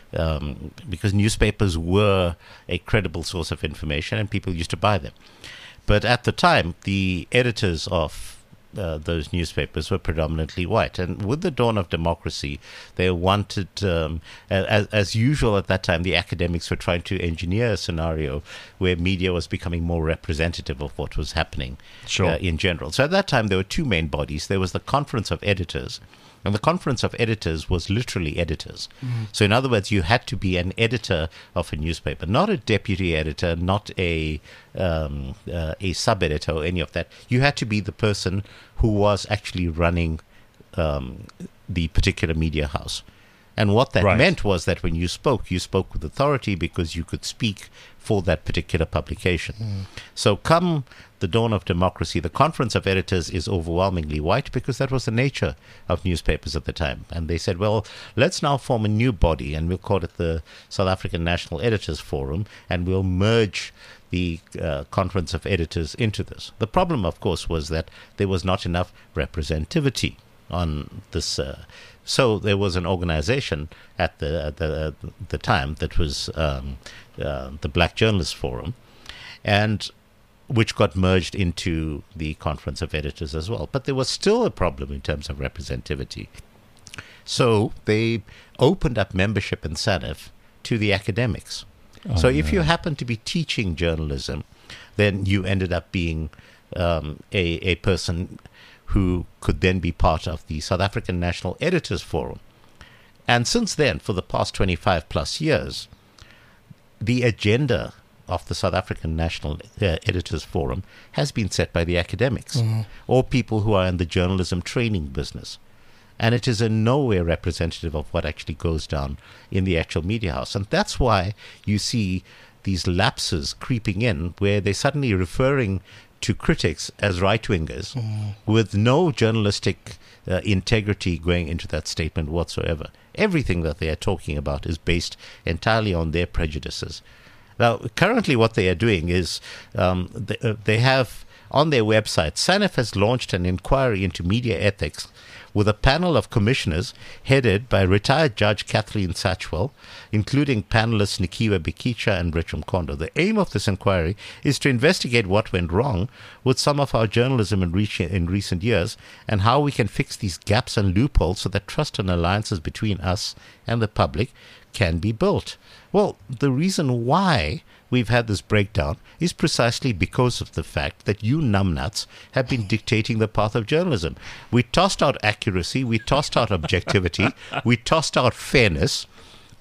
Speaker 3: um, because newspapers were a credible source of information and people used to buy them. But at the time, the editors of uh, those newspapers were predominantly white. And with the dawn of democracy, they wanted, um, as, as usual at that time, the academics were trying to engineer a scenario where media was becoming more representative of what was happening
Speaker 2: Sure.
Speaker 3: uh, in general. So at that time, there were two main bodies. There was the Conference of Editors, and the Conference of Editors was literally editors. Mm. So in other words, you had to be an editor of a newspaper, not a deputy editor, not a um, uh, a sub-editor or any of that. You had to be the person who was actually running um, the particular media house. And what that
Speaker 2: Right.
Speaker 3: meant was that when you spoke, you spoke with authority because you could speak for that particular publication. Mm. So come the dawn of democracy, the Conference of Editors is overwhelmingly white because that was the nature of newspapers at the time. And they said, well, let's now form a new body, and we'll call it the South African National Editors Forum, and we'll merge the uh, Conference of Editors into this. The problem, of course, was that there was not enough representativity on this. Uh, so there was an organization at the at the, uh, the time that was um, uh, the Black Journalists Forum, and which got merged into the Conference of Editors as well. But there was still a problem in terms of representativity. So they opened up membership in SANEF to the academics.
Speaker 2: Oh,
Speaker 3: so if
Speaker 2: no.
Speaker 3: you happen to be teaching journalism, then you ended up being um, a, a person who could then be part of the South African National Editors Forum. And since then, for the past twenty-five plus years, the agenda of the South African National uh, Editors Forum has been set by the academics, mm-hmm. or people who are in the journalism training business. And it is in no way representative of what actually goes down in the actual media house. And that's why you see these lapses creeping in, where they're suddenly referring to critics as right-wingers mm. with no journalistic uh, integrity going into that statement whatsoever. Everything that they are talking about is based entirely on their prejudices. Now, currently what they are doing is um, they, uh, they have on their website, SANEF has launched an inquiry into media ethics with a panel of commissioners headed by retired Judge Kathleen Satchwell, including panelists Nikiwe Bikicha and Richard Kondo. The aim of this inquiry is to investigate what went wrong with some of our journalism in, re- in recent years and how we can fix these gaps and loopholes so that trust and alliances between us and the public can be built. Well, the reason why we've had this breakdown is precisely because of the fact that you numbnuts have been dictating the path of journalism. We tossed out accuracy, we tossed out objectivity, we tossed out fairness,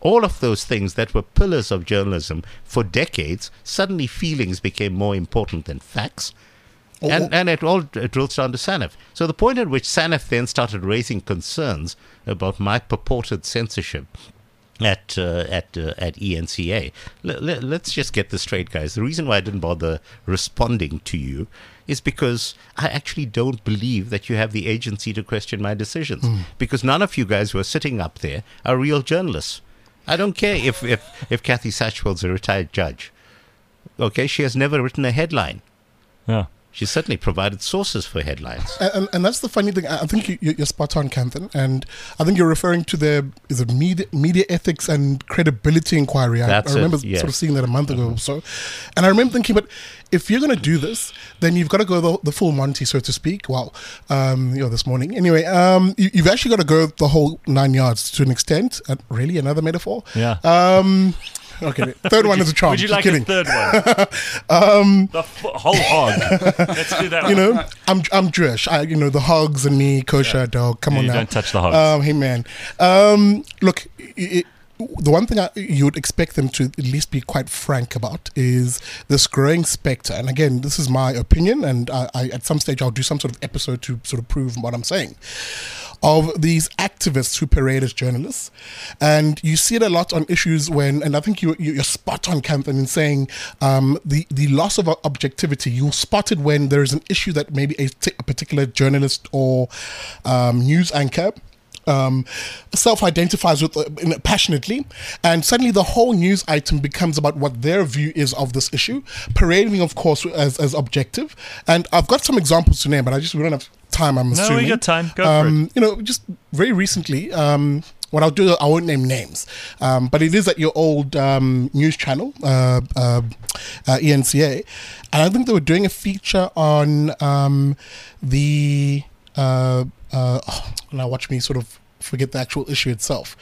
Speaker 3: all of those things that were pillars of journalism for decades, suddenly feelings became more important than facts.
Speaker 4: Oh,
Speaker 3: And,
Speaker 4: oh.
Speaker 3: and it all it drills down to SANEF. So the point at which SANEF then started raising concerns about my purported censorship at uh, at uh, at E N C A. L- l- let's just get this straight, guys. The reason why I didn't bother responding to you is because I actually don't believe that you have the agency to question my decisions.
Speaker 4: Mm.
Speaker 3: Because none of you guys who are sitting up there are real journalists. I don't care if, if, if Kathy Satchwell's a retired judge. Okay, she has never written a headline.
Speaker 2: Yeah.
Speaker 3: She certainly provided sources for headlines.
Speaker 4: And, and, and that's the funny thing. I I think you, you- you're spot on, Kanthan. And I think you're referring to the is it media, media ethics and credibility inquiry. I,
Speaker 3: That's
Speaker 4: I remember
Speaker 3: it, yes.
Speaker 4: sort of seeing that a month ago or so. And I remember thinking, but if you're going to do this, then you've got to go the, the full Monty, so to speak. Well, um, you know, this morning. Anyway, um, you, you've actually got to go the whole nine yards to an extent. Uh, really, another metaphor?
Speaker 2: Yeah.
Speaker 4: Um, okay, third one is a charm.
Speaker 2: Would you
Speaker 4: Just
Speaker 2: like
Speaker 4: kidding.
Speaker 2: a third one? um, the f- whole hog. Let's do that
Speaker 4: You
Speaker 2: one.
Speaker 4: know, I'm I'm Jewish. I, you know, the hogs and me, kosher dog. Come
Speaker 2: Yeah,
Speaker 4: on
Speaker 2: you
Speaker 4: now.
Speaker 2: don't touch the hogs.
Speaker 4: Um, hey man, um, look, it, the one thing I, you would expect them to at least be quite frank about is this growing spectre. And again, this is my opinion, and I, I at some stage I'll do some sort of episode to sort of prove what I'm saying. Of these activists who parade as journalists, and you see it a lot on issues when, and I think you, you you're spot on, Kanthan, in saying um, the the loss of objectivity. You'll spot it when there is an issue that maybe a, t- a particular journalist or um, news anchor um, self-identifies with uh, in- passionately, and suddenly the whole news item becomes about what their view is of this issue, parading, of course, as as objective. And I've got some examples to name, but I just we don't have time. I'm
Speaker 2: No,
Speaker 4: assuming.
Speaker 2: we got time. Go for
Speaker 4: um, You know, just very recently. Um, what I'll do, I won't name names, um, but it is at your old um, news channel, uh, uh, uh, E N C A, and I think they were doing a feature on um, the. Uh, uh, oh, now watch me sort of forget the actual issue itself.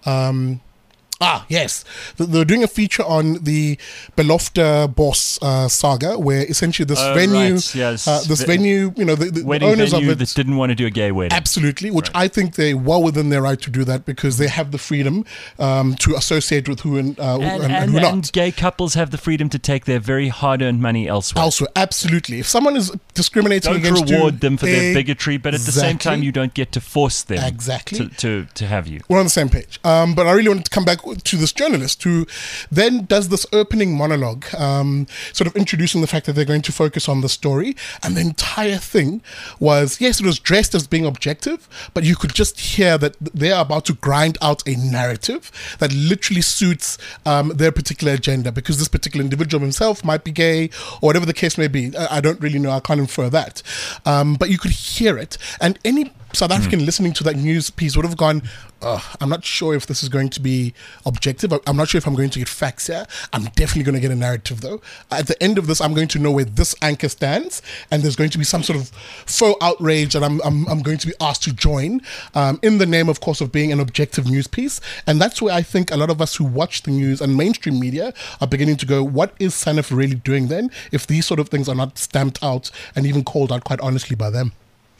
Speaker 4: Um, Ah, yes. They- They're doing a feature on the Belofta Boss uh, saga, where essentially this
Speaker 2: Oh,
Speaker 4: venue,
Speaker 2: right, yes.
Speaker 4: uh, this
Speaker 2: Ve-
Speaker 4: venue, you know, the, the
Speaker 2: Wedding
Speaker 4: owners
Speaker 2: venue
Speaker 4: of it,
Speaker 2: that didn't want to do a gay wedding.
Speaker 4: absolutely, which I think they're well within their right to do that because they have the freedom um, to associate with who and, uh,
Speaker 2: And,
Speaker 4: and,
Speaker 2: and,
Speaker 4: and who not.
Speaker 2: and gay couples have the freedom to take their very hard-earned money elsewhere.
Speaker 4: Also, absolutely. If someone is discriminating
Speaker 2: Don't
Speaker 4: against
Speaker 2: reward
Speaker 4: you,
Speaker 2: them for their bigotry, but at the same
Speaker 4: Exactly.
Speaker 2: time, you don't get to force them
Speaker 4: Exactly.
Speaker 2: to, to, to have you.
Speaker 4: We're on the same page. Um, but I really wanted to come back to this journalist who then does this opening monologue, um, sort of introducing the fact that they're going to focus on the story. And the entire thing was, yes, it was dressed as being objective, but you could just hear that they're about to grind out a narrative that literally suits um, their particular agenda, because this particular individual himself might be gay or whatever the case may be. I I don't really know. I can't infer that. Um, but you could hear it. And any South African listening to that news piece would have gone, Ugh, I'm not sure if this is going to be objective. I'm not sure if I'm going to get facts here. I'm definitely going to get a narrative, though. At the end of this, I'm going to know where this anchor stands, and there's going to be some sort of faux outrage that I'm I'm, I'm going to be asked to join um, in the name, of course, of being an objective news piece. And that's where I think a lot of us who watch the news and mainstream media are beginning to go, what is SANEF really doing then if these sort of things are not stamped out and even called out quite honestly by them?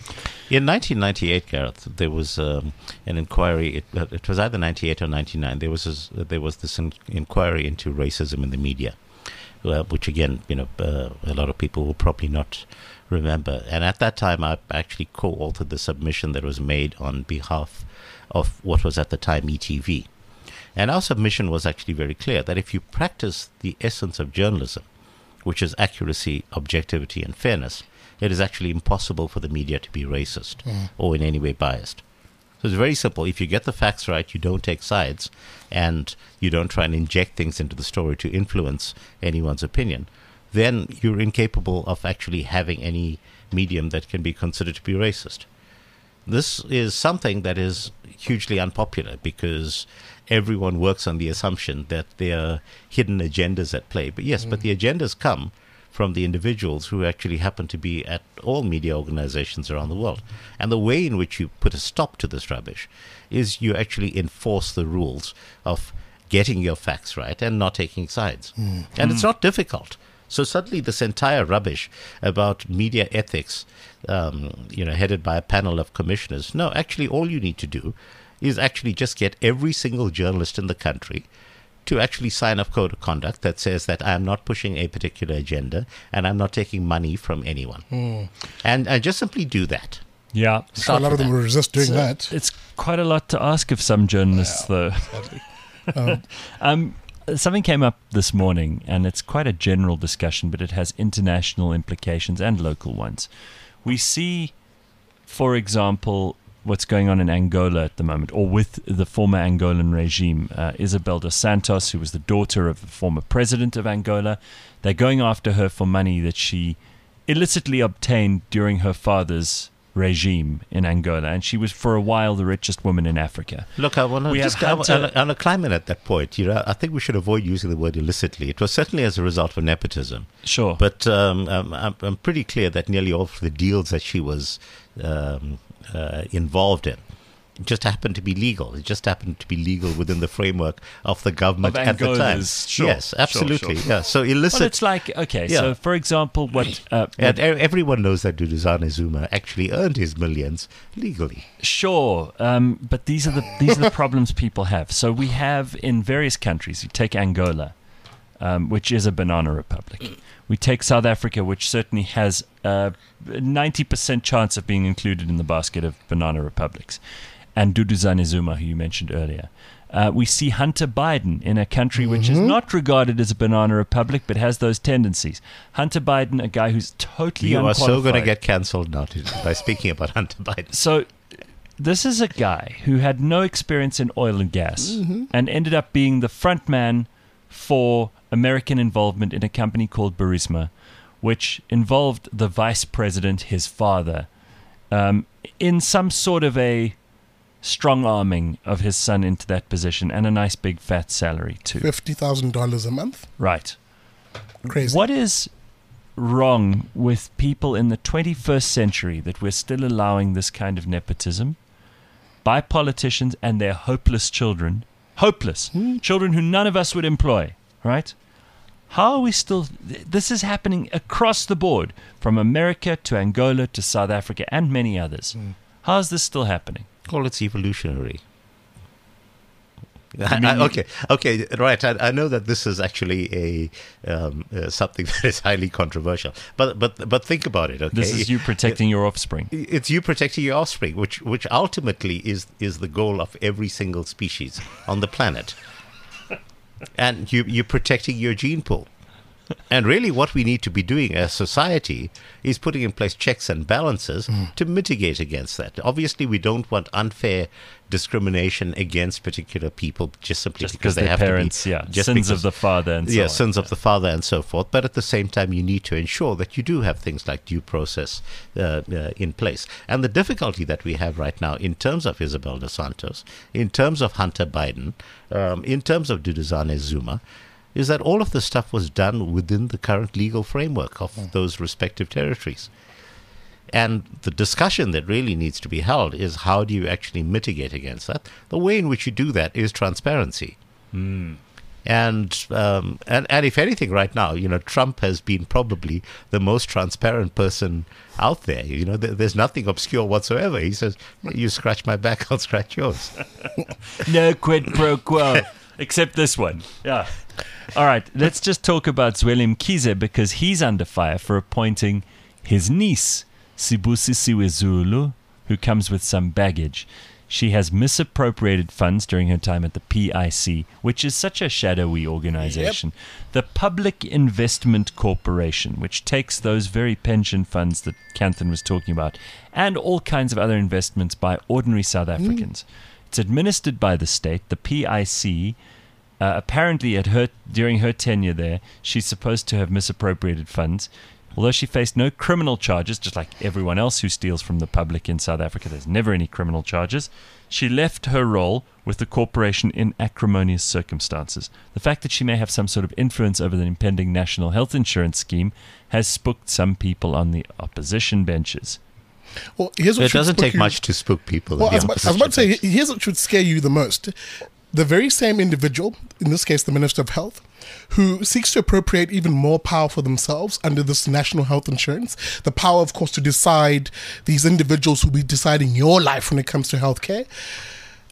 Speaker 3: In nineteen ninety-eight, Gareth, there was um, an inquiry. It, uh, it was either ninety-eight or ninety-nine. There was this, there was this in, inquiry into racism in the media, uh, which again, you know, uh, a lot of people will probably not remember. And at that time, I actually co-authored the submission that was made on behalf of what was at the time E T V. And our submission was actually very clear that if you practice the essence of journalism, which is accuracy, objectivity, and fairness, it is actually impossible for the media to be racist mm. or in any way biased. So it's very simple. If you get the facts right, you don't take sides, and you don't try and inject things into the story to influence anyone's opinion, then you're incapable of actually having any medium that can be considered to be racist. This is something that is hugely unpopular because everyone works on the assumption that there are hidden agendas at play. But yes, mm. but the agendas come from the individuals who actually happen to be at all media organizations around the world. And the way in which you put a stop to this rubbish is you actually enforce the rules of getting your facts right and not taking sides. Mm. And mm. it's not difficult. So suddenly this entire rubbish about media ethics, um, you know, headed by a panel of commissioners, no, actually all you need to do is actually just get every single journalist in the country to actually sign a code of conduct that says that I am not pushing a particular agenda and I'm not taking money from anyone. Mm. And I just simply do that.
Speaker 2: Yeah.
Speaker 4: So a lot of them will resist doing
Speaker 2: so
Speaker 4: that.
Speaker 2: It's quite a lot to ask of some journalists, yeah, though. um, um, something came up this morning, and it's quite a general discussion, but it has international implications and local ones. We see, for example, what's going on in Angola at the moment, or with the former Angolan regime. Uh, Isabel dos Santos, who was the daughter of the former president of Angola, they're going after her for money that she illicitly obtained during her father's regime in Angola, and she was for a while the richest woman in Africa.
Speaker 3: Look, I want to
Speaker 2: We
Speaker 3: just
Speaker 2: have
Speaker 3: on,
Speaker 2: Hunter-
Speaker 3: on a climate at that point. You know, I think we should avoid using the word illicitly. It was certainly as a result of nepotism.
Speaker 2: Sure.
Speaker 3: But um, um, I'm, I'm pretty clear that nearly all of the deals that she was um, uh, involved in just happened to be legal. It just happened to be legal within the framework of the government
Speaker 2: Of
Speaker 3: at the time.
Speaker 2: Angola's, sure,
Speaker 3: yes, absolutely.
Speaker 2: sure, sure.
Speaker 3: Yeah. So illicit.
Speaker 2: Well, it's like, okay,
Speaker 3: Yeah.
Speaker 2: so for example, what... Uh,
Speaker 3: and e- everyone knows that Duduzane Zuma actually earned his millions legally.
Speaker 2: Sure, um, but these are the these are the problems people have. So we have in various countries. You take Angola, um, which is a banana republic. We take South Africa, which certainly has a ninety percent chance of being included in the basket of banana republics, and Duduzane Zuma, who you mentioned earlier. Uh, we see Hunter Biden in a country which
Speaker 4: Mm-hmm.
Speaker 2: is not regarded as a banana republic, but has those tendencies. Hunter Biden, a guy who's totally
Speaker 3: You are
Speaker 2: unqualified.
Speaker 3: so going to get cancelled now to, by speaking about Hunter Biden.
Speaker 2: So this is a guy who had no experience in oil and gas
Speaker 4: Mm-hmm.
Speaker 2: and ended up being the front man for American involvement in a company called Burisma, which involved the vice president, his father, um, in some sort of a strong arming of his son into that position, and a nice big fat salary too.
Speaker 4: fifty thousand dollars a month.
Speaker 2: Right.
Speaker 4: Crazy.
Speaker 2: What is wrong with people in the twenty-first century that we're still allowing this kind of nepotism by politicians and their hopeless children? Hopeless.
Speaker 4: Hmm.
Speaker 2: Children who none of us would employ, right? How are we still... th- This is happening across the board, from America to Angola to South Africa and many others.
Speaker 4: Hmm.
Speaker 2: How is this still happening?
Speaker 3: Well, it's evolutionary.
Speaker 2: You
Speaker 3: I,
Speaker 2: mean
Speaker 3: I,
Speaker 2: you-
Speaker 3: okay, okay, right. I, I know that this is actually a um, uh, something that is highly controversial, but but but think about it. Okay,
Speaker 2: This is you protecting your offspring.
Speaker 3: It's you protecting your offspring, which which ultimately is is the goal of every single species on the planet, and you you're protecting your gene pool. And really what we need to be doing as society is putting in place checks and balances mm. to mitigate against that. Obviously, we don't want unfair discrimination against particular people just simply
Speaker 2: Just
Speaker 3: because
Speaker 2: because
Speaker 3: they
Speaker 2: their
Speaker 3: have
Speaker 2: parents,
Speaker 3: to be...
Speaker 2: yeah,
Speaker 3: just
Speaker 2: sins
Speaker 3: because,
Speaker 2: of the father and so
Speaker 3: yeah,
Speaker 2: on.
Speaker 3: sins of the father and so forth. But at the same time, you need to ensure that you do have things like due process uh, uh, in place. And the difficulty that we have right now in terms of Isabel dos Santos, in terms of Hunter Biden, um, in terms of Duduzane Zuma, is that all of the stuff was done within the current legal framework of mm. those respective territories. And the discussion that really needs to be held is how do you actually mitigate against that? The way in which you do that is transparency.
Speaker 2: Mm.
Speaker 3: And, um, and and if anything right now, you know, Trump has been probably the most transparent person out there. You know, th- there's nothing obscure whatsoever. He says, you scratch my back, I'll scratch yours.
Speaker 2: No quid pro quo. Except this one. Yeah. All right. Let's just talk about Zweli Mkhize, because he's under fire for appointing his niece, Sibusisiwe Zulu, who comes with some baggage. She has misappropriated funds during her time at the P I C, which is such a shadowy organization. Yep. The Public Investment Corporation, which takes those very pension funds that Kanthan was talking about, and all kinds of other investments by ordinary South Africans. Mm. It's administered by the state. The P I C, uh, apparently at her during her tenure there, she's supposed to have misappropriated funds. Although she faced no criminal charges, just like everyone else who steals from the public in South Africa, there's never any criminal charges. She left her role with the corporation in acrimonious circumstances. The fact that she may have some sort of influence over the impending national health insurance scheme has spooked some people on the opposition benches.
Speaker 4: Well, here's what
Speaker 3: it doesn't take
Speaker 4: you.
Speaker 3: much to spook people.
Speaker 4: Well, I was, about, I was about to say, here's what should scare you the most. The very same individual, in this case the Minister of Health, who seeks to appropriate even more power for themselves under this national health insurance, the power, of course, to decide these individuals who will be deciding your life when it comes to healthcare,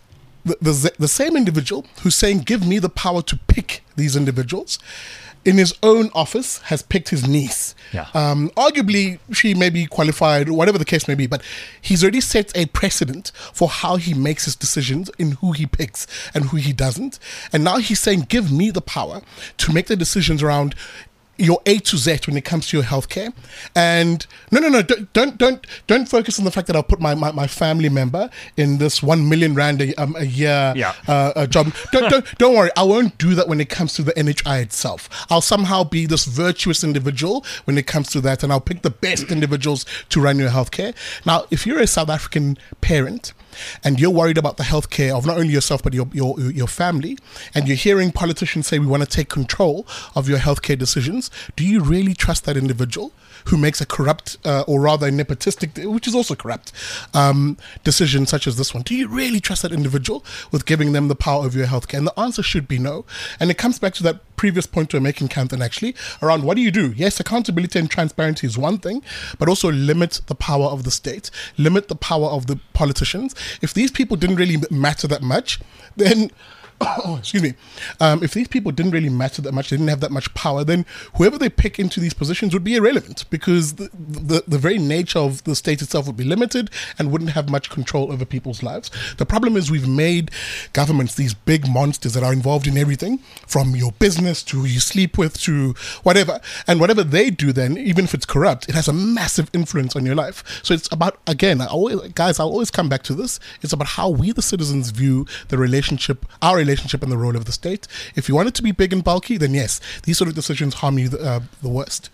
Speaker 4: the, the, the same individual who's saying, give me the power to pick these individuals, in his own office has picked his niece.
Speaker 2: Yeah.
Speaker 4: Um, arguably, she may be qualified, whatever the case may be, but he's already set a precedent for how he makes his decisions in who he picks and who he doesn't. And now he's saying, give me the power to make the decisions around your A to Z when it comes to your healthcare. And no, no, no, don't, don't, don't, don't focus on the fact that I'll put my, my, my family member in this one million rand a, um, a year
Speaker 2: Yeah.
Speaker 4: uh, a job. Don't, don't, don't worry. I won't do that when it comes to the N H I itself. I'll somehow be this virtuous individual when it comes to that, and I'll pick the best individuals to run your healthcare. Now, if you're a South African parent and you're worried about the healthcare of not only yourself but your your your family, and you're hearing politicians say we want to take control of your healthcare decisions, do you really trust that individual who makes a corrupt uh, or rather nepotistic, which is also corrupt, um, decision such as this one? Do you really trust that individual with giving them the power over your healthcare? And the answer should be no. And it comes back to that previous point we were making, Kanthan, actually, around what do you do? Yes, accountability and transparency is one thing, but also limit the power of the state, limit the power of the politicians. If these people didn't really matter that much, then oh, excuse me, um, if these people didn't really matter that much, they didn't have that much power, then whoever they pick into these positions would be irrelevant, because the, the, the very nature of the state itself would be limited and wouldn't have much control over people's lives. The problem is we've made governments these big monsters that are involved in everything, from your business to who you sleep with to whatever. And whatever they do then, even if it's corrupt, it has a massive influence on your life. So it's about, again, I always, guys, I'll always come back to this. It's about how we, the citizens, view the relationship, our relationship relationship and the role of the state. If you want it to be big and bulky, then yes, these sort of decisions harm you the, uh, the worst.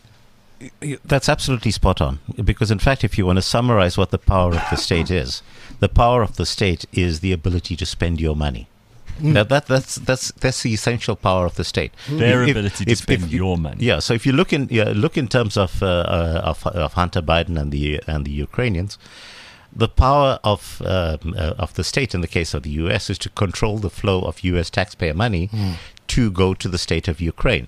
Speaker 3: That's absolutely spot on. Because in fact, if you want to summarize what the power of the state is, the power of the state is the ability to spend your money. Mm. That, that that's that's that's the essential power of the state.
Speaker 2: Their
Speaker 3: if,
Speaker 2: ability to
Speaker 3: if,
Speaker 2: spend
Speaker 3: if,
Speaker 2: your money.
Speaker 3: Yeah. So if you look in yeah, look in terms of, uh, uh, of of Hunter Biden and the and the Ukrainians, the power of um, uh, of the state in the case of the U S is to control the flow of U S taxpayer money mm. to go to the state of Ukraine.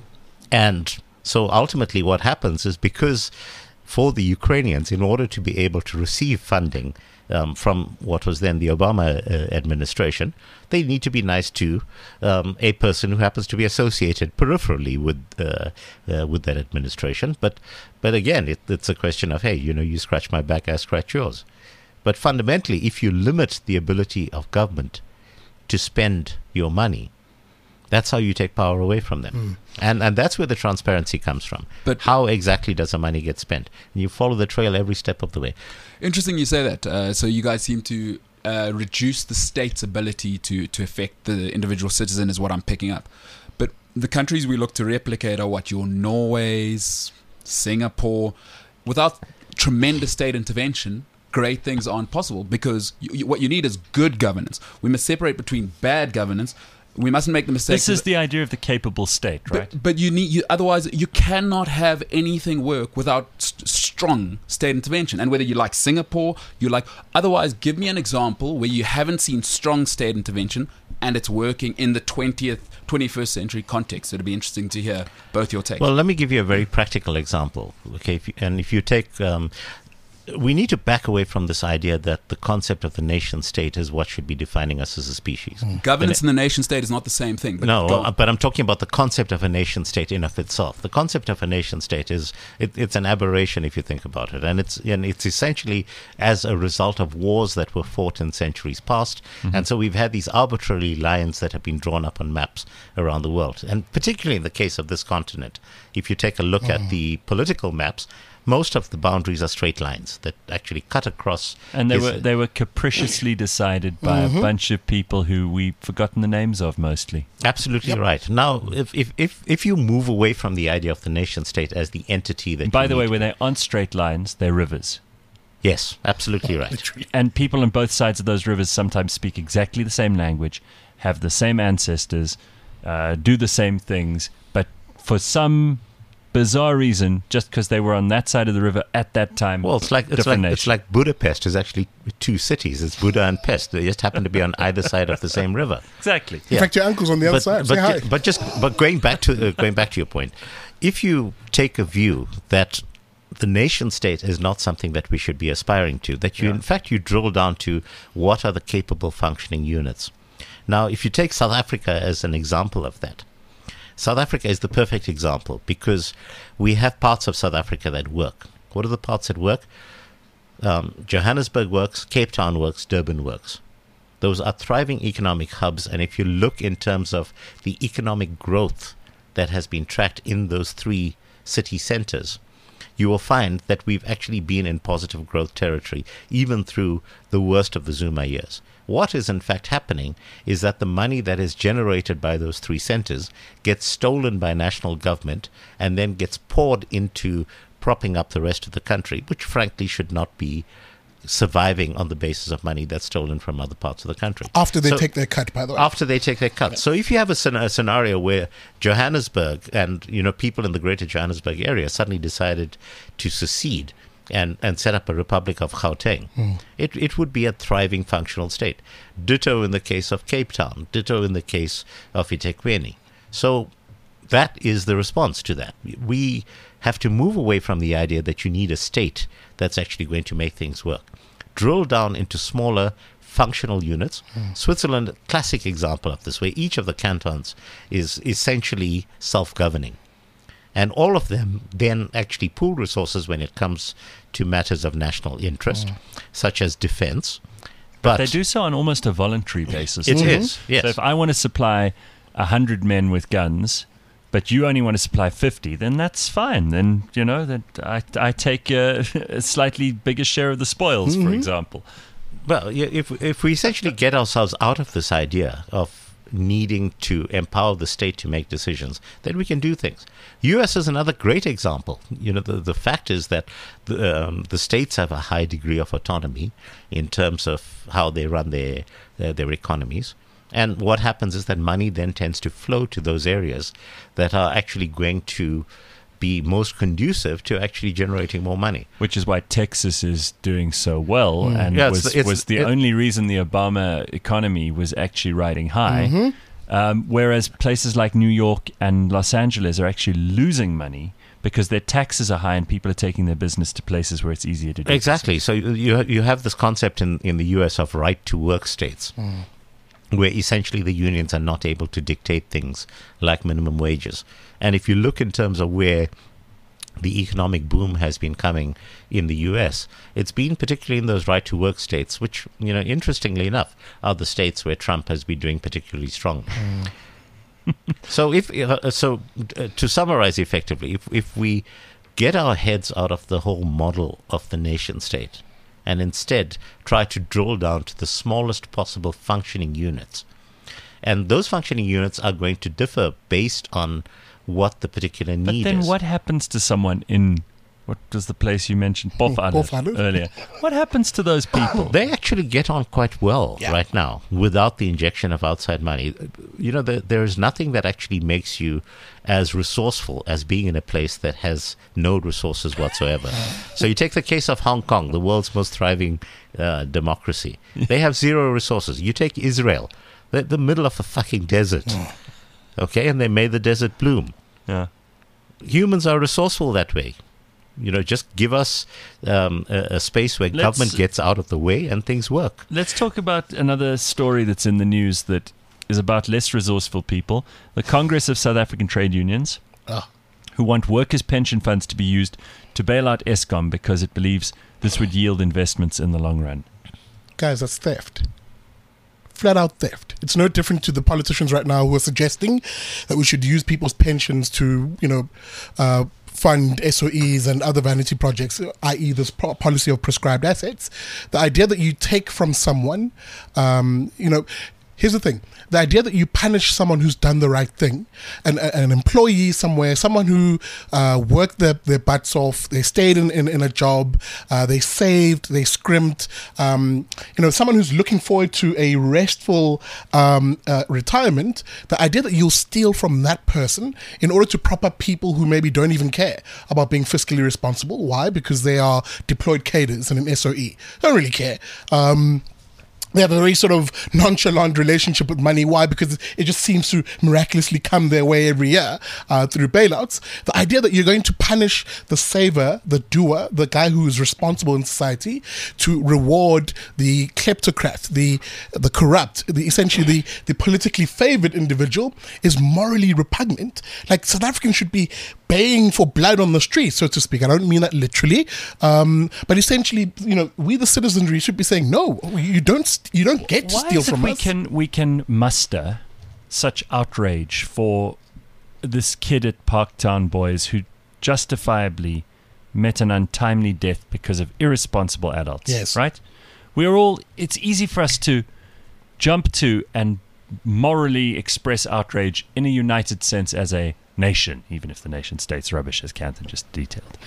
Speaker 3: And so ultimately what happens is, because for the Ukrainians, in order to be able to receive funding um, from what was then the Obama uh, administration, they need to be nice to um, a person who happens to be associated peripherally with uh, uh, with that administration. But but again, it, it's a question of, hey, you know, you scratch my back, I scratch yours. But fundamentally, if you limit the ability of government to spend your money, that's how you take power away from them. Mm. And and that's where the transparency comes from. But how exactly does the money get spent? And you follow the trail every step of the way.
Speaker 5: Interesting you say that. Uh, so you guys seem to uh, reduce the state's ability to, to affect the individual citizen, is what I'm picking up. But the countries we look to replicate are what? Your Norways, Singapore. Without tremendous state intervention, great things aren't possible, because you, you, what you need is good governance. We must separate between bad governance. We mustn't make the mistake.
Speaker 2: This is the idea of the capable state, right?
Speaker 5: But, but you need, you, otherwise you cannot have anything work without st- strong state intervention. And whether you like Singapore, you like, otherwise give me an example where you haven't seen strong state intervention and it's working in the twentieth, twenty-first century context. It'd be interesting to hear both your takes.
Speaker 3: Well, let me give you a very practical example. Okay, if you, and if you take. Um, We need to back away from this idea that the concept of the nation state is what should be defining us as a species.
Speaker 5: Mm. Governance in the nation state is not the same thing. But
Speaker 3: no, uh, but I'm talking about the concept of a nation state in of itself. The concept of a nation state is it, it's an aberration if you think about it, and it's and it's essentially as a result of wars that were fought in centuries past. Mm-hmm. And so we've had these arbitrary lines that have been drawn up on maps around the world, and particularly in the case of this continent, if you take a look mm. at the political maps, most of the boundaries are straight lines that actually cut across.
Speaker 2: And they were they were capriciously decided by mm-hmm. a bunch of people who we've forgotten the names of mostly.
Speaker 3: Absolutely yep. right. Now, if, if if if you move away from the idea of the nation state as the entity that.
Speaker 2: By
Speaker 3: you
Speaker 2: the way,
Speaker 3: need,
Speaker 2: when they aren't straight lines, they're rivers.
Speaker 3: Yes, absolutely right.
Speaker 2: And people on both sides of those rivers sometimes speak exactly the same language, have the same ancestors, uh, do the same things, but for some bizarre reason, just because they were on that side of the river at that time.
Speaker 3: Well, it's like it's like, it's like Budapest is actually two cities. It's Buda and Pest. They just happen to be on either side of the same river.
Speaker 2: Exactly.
Speaker 4: In yeah. fact, your uncle's on the other
Speaker 3: but,
Speaker 4: side.
Speaker 3: But,
Speaker 4: Say hi.
Speaker 3: ju- but just but going back to uh, going back to your point, if you take a view that the nation state is not something that we should be aspiring to. That you,
Speaker 2: Yeah.
Speaker 3: in fact, you drill down to what are the capable functioning units. Now, if you take South Africa as an example of that, South Africa is the perfect example because we have parts of South Africa that work. What are the parts that work? Um, Johannesburg works, Cape Town works, Durban works. Those are thriving economic hubs, and if you look in terms of the economic growth that has been tracked in those three city centers, you will find that we've actually been in positive growth territory, even through the worst of the Zuma years. What is in fact happening is that the money that is generated by those three centers gets stolen by national government and then gets poured into propping up the rest of the country, which frankly should not be surviving on the basis of money that's stolen from other parts of the country.
Speaker 4: After they
Speaker 3: So-
Speaker 4: take their cut, by the way.
Speaker 3: After they take their cut. So if you have a, scen- a scenario where Johannesburg and, you know, people in the greater Johannesburg area suddenly decided to secede and, and set up a Republic of Gauteng, it, it would be a thriving functional state. Ditto in the case of Cape Town. Ditto in the case of eThekwini. So that is the response to that. We have to move away from the idea that you need a state that's actually going to make things work. Drill down into smaller functional units. Switzerland, classic example of this, where each of the cantons is essentially self-governing. And all of them then actually pool resources when it comes to matters of national interest, such as defense. But
Speaker 2: They do so on almost a voluntary basis.
Speaker 3: It
Speaker 2: too.
Speaker 3: is, yes.
Speaker 2: So if I want to supply one hundred men with guns, but you only want to supply fifty, then that's fine. Then, you know, that I, I take a, a slightly bigger share of the spoils, for example.
Speaker 3: Well, yeah, if if we essentially get ourselves out of this idea of needing to empower the state to make decisions, then we can do things. U S is another great example. You know, the the fact is that the um, the states have a high degree of autonomy in terms of how they run their their, their economies. And what happens is that money then tends to flow to those areas that are actually going to be most conducive to actually generating more money.
Speaker 2: Which is why Texas is doing so well and
Speaker 3: Yeah, it's-
Speaker 2: was,
Speaker 3: it's-
Speaker 2: was the
Speaker 3: it-
Speaker 2: only reason the Obama economy was actually riding high. Um, whereas places like New York and Los Angeles are actually losing money because their taxes are high and people are taking their business to places where it's easier to do
Speaker 3: Exactly. So you you have this concept in, in the U S of right to work states, where essentially the unions are not able to dictate things like minimum wages. And if you look in terms of where the economic boom has been coming in the U S, it's been particularly in those right to work states, which, you know, interestingly enough, are the states where Trump has been doing particularly strong. So if uh, so uh, to summarize effectively, if if we get our heads out of the whole model of the nation state and instead try to drill down to the smallest possible functioning units, and those functioning units are going to differ based on what the particular
Speaker 2: But
Speaker 3: need
Speaker 2: then
Speaker 3: is.
Speaker 2: what happens to someone in, what was the place you mentioned, Bofalo
Speaker 4: Bofalo.
Speaker 2: earlier? What happens to those people?
Speaker 3: They actually get on quite well
Speaker 4: Yeah.
Speaker 3: right now without the injection of outside money. You know, there, there is nothing that actually makes you as resourceful as being in a place that has no resources whatsoever. So you take the case of Hong Kong, the world's most thriving uh, democracy. They have zero resources. You take Israel, they're the middle of a fucking desert. Okay, and they made the desert bloom.
Speaker 2: Yeah.
Speaker 3: Humans are resourceful that way. You know, just give us um, a, a space where
Speaker 2: Let's-
Speaker 3: government gets out of the way and things work.
Speaker 2: Let's talk about another story that's in the news that is about less resourceful people. The Congress of South African Trade Unions,
Speaker 4: Ah.
Speaker 2: who want workers' pension funds to be used to bail out Eskom because it believes this would yield investments in the long run.
Speaker 4: Guys, that's theft. Flat out theft. It's no different to the politicians right now who are suggesting that we should use people's pensions to, you know, uh, fund S O Es and other vanity projects, that is this pro- policy of prescribed assets. The idea that you take from someone, um, you know, here's the thing. The idea that you punish someone who's done the right thing, an, an employee somewhere, someone who uh, worked their, their butts off, they stayed in, in, in a job, uh, they saved, they scrimped, um, you know, someone who's looking forward to a restful um, uh, retirement, the idea that you'll steal from that person in order to prop up people who maybe don't even care about being fiscally responsible. Why? Because they are deployed cadres in an S O E. Don't really care. Um, They have a very sort of nonchalant relationship with money. Why? Because it just seems to miraculously come their way every year uh, through bailouts. The idea that you're going to punish the saver, the doer, the guy who is responsible in society, to reward the kleptocrat, the the corrupt, the essentially the, the politically favored individual, is morally repugnant. Like, South Africans should be baying for blood on the street, so to speak. I don't mean that literally, um, but essentially, you know, we the citizenry should be saying, no, you don't, you don't get to
Speaker 2: Why
Speaker 4: steal
Speaker 2: is it
Speaker 4: from
Speaker 2: we
Speaker 4: us.
Speaker 2: can we can muster such outrage for this kid at Parktown Boys who justifiably met an untimely death because of irresponsible adults?
Speaker 4: Yes.
Speaker 2: Right? We're all. It's easy for us to jump to and morally express outrage in a united sense as a nation, even if the nation state's rubbish, as Canthan just detailed.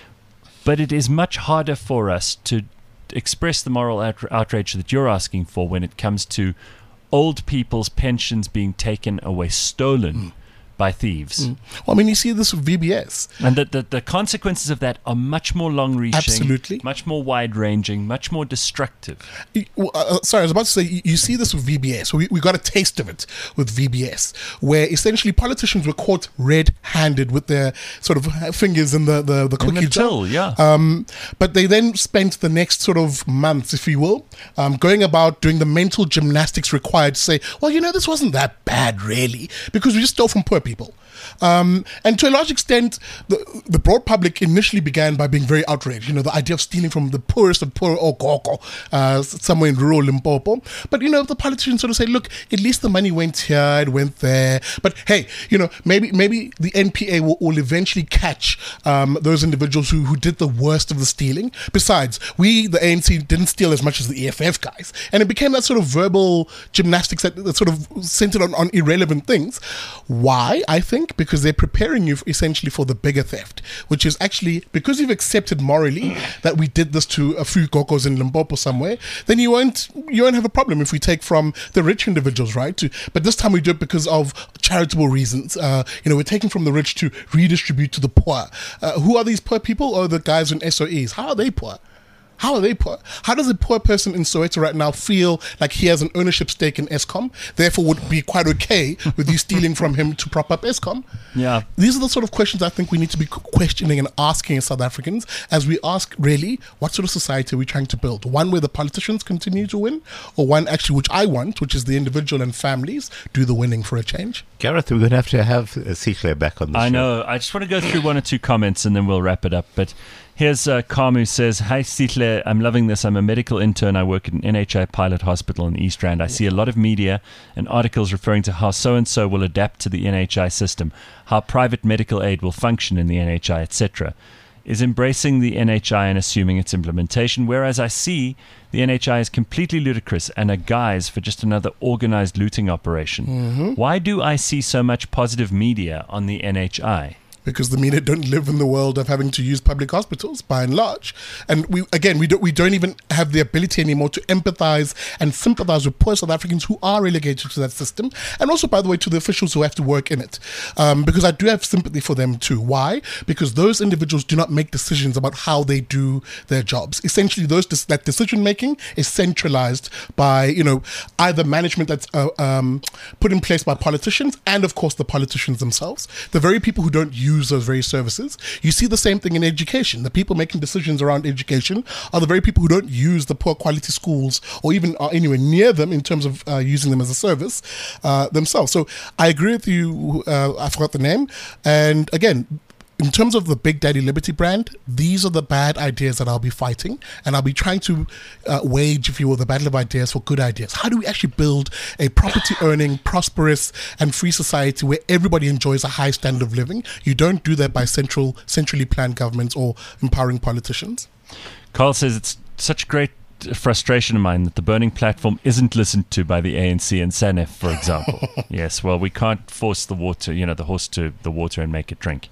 Speaker 2: But it is much harder for us to express the moral out- outrage that you're asking for when it comes to old people's pensions being taken away, stolen mm. by thieves.
Speaker 4: Mm. Well, I mean, you see this with V B S.
Speaker 2: And that the, the consequences of that are much more long-reaching,
Speaker 4: Absolutely.
Speaker 2: much more wide-ranging, much more destructive.
Speaker 4: Well, uh, sorry, I was about to say, you, you see this with V B S. We, we got a taste of it with V B S, where essentially politicians were caught red-handed with their sort of fingers in the, the, the cookie
Speaker 2: In the
Speaker 4: jar.
Speaker 2: till, yeah.
Speaker 4: Um, but they then spent the next sort of months, if you will, um, going about doing the mental gymnastics required to say, well, you know, this wasn't that bad, really, because we just stole from poor people. Um, and to a large extent, the, the broad public initially began by being very outraged. You know, the idea of stealing from the poorest of poor, Okoko, uh, somewhere in rural Limpopo. But, you know, the politicians sort of say, look, at least the money went here, it went there. But, hey, you know, maybe maybe the N P A will, will eventually catch um, those individuals who, who did the worst of the stealing. Besides, we, the A N C, didn't steal as much as the E F F guys. And it became that sort of verbal gymnastics that, that sort of centered on, on irrelevant things. Why? I think because they're preparing you essentially for the bigger theft, which is actually, because you've accepted morally that we did this to a few gokos in Limpopo somewhere, then you won't you won't have a problem if we take from the rich individuals, right? To, but this time we do it because of charitable reasons. Uh, you know, we're taking from the rich to redistribute to the poor. Uh, who are these poor people? Or the guys in S O Es? How are they poor? How are they poor? How does a poor person in Soweto right now feel like he has an ownership stake in Eskom, therefore would be quite okay with you stealing from him to prop up Eskom?
Speaker 2: Yeah.
Speaker 4: These are the sort of questions I think we need to be questioning and asking as South Africans, as we ask, really, what sort of society are we trying to build? One where the politicians continue to win, or one actually which I want, which is the individual and families do the winning for a change?
Speaker 3: Gareth, we're going to have to have uh, Sihle back on the
Speaker 2: I
Speaker 3: show.
Speaker 2: know. I just want to go through one or two comments and then we'll wrap it up. But here's uh, Kamu says, hi, Sihle, I'm loving this. I'm a medical intern. I work at an N H I pilot hospital in the East Rand. I see a lot of media and articles referring to how so-and-so will adapt to the N H I system, how private medical aid will function in the N H I, et cetera. Is embracing the N H I and assuming its implementation, whereas I see the N H I is completely ludicrous and a guise for just another organized looting operation. Mm-hmm. Why do I see so much positive media on the N H I?
Speaker 4: Because the media don't live in the world of having to use public hospitals by and large, and we again we don't we don't even have the ability anymore to empathize and sympathize with poor South Africans who are relegated to that system, and also, by the way, to the officials who have to work in it. Um, because I do have sympathy for them too. Why? Because those individuals do not make decisions about how they do their jobs. Essentially, those that decision making is centralized by you know either management that's uh, um, put in place by politicians, and of course the politicians themselves, the very people who don't use those very services. You see the same thing in education. The people making decisions around education are the very people who don't use the poor quality schools or even are anywhere near them in terms of uh, using them as a service uh, themselves. So I agree with you. Uh, I forgot the name. And again, in terms of the Big Daddy Liberty brand, these are the bad ideas that I'll be fighting, and I'll be trying to uh, wage, if you will, the battle of ideas for good ideas. How do we actually build a property-earning, prosperous, and free society where everybody enjoys a high standard of living? You don't do that by central, centrally planned governments or empowering politicians.
Speaker 2: Carl says it's such great frustration of mine that the burning platform isn't listened to by the A N C and SANEF, for example. Yes, well, we can't force the water, you know, the horse to the water and make it drink.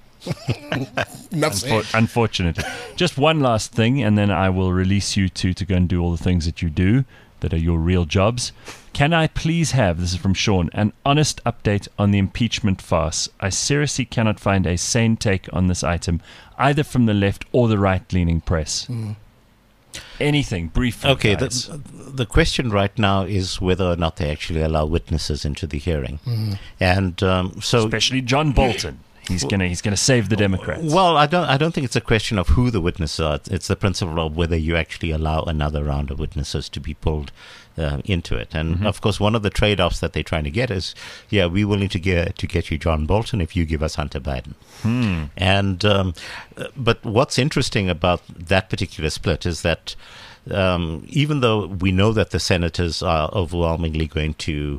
Speaker 2: Unfor- unfortunately. Just one last thing, and then I will release you two to go and do all the things that you do that are your real jobs. Can I please have, this is from Sean, an honest update on the impeachment farce? I seriously cannot find a sane take on this item, either from the left or the right-leaning press.
Speaker 4: Mm.
Speaker 2: Anything briefly.
Speaker 3: Okay,
Speaker 2: guys.
Speaker 3: the, the question right now is whether or not they actually allow witnesses into the hearing.
Speaker 4: Mm.
Speaker 3: And um, so...
Speaker 2: especially John Bolton. He's gonna he's gonna save the Democrats.
Speaker 3: Well, I don't I don't think it's a question of who the witnesses are. It's the principle of whether you actually allow another round of witnesses to be pulled uh, into it. And
Speaker 2: Mm-hmm.
Speaker 3: of course, one of the trade-offs that they're trying to get is, yeah, we're willing to get to get you John Bolton if you give us Hunter Biden.
Speaker 2: Hmm.
Speaker 3: And um, but what's interesting about that particular split is that um, even though we know that the senators are overwhelmingly going to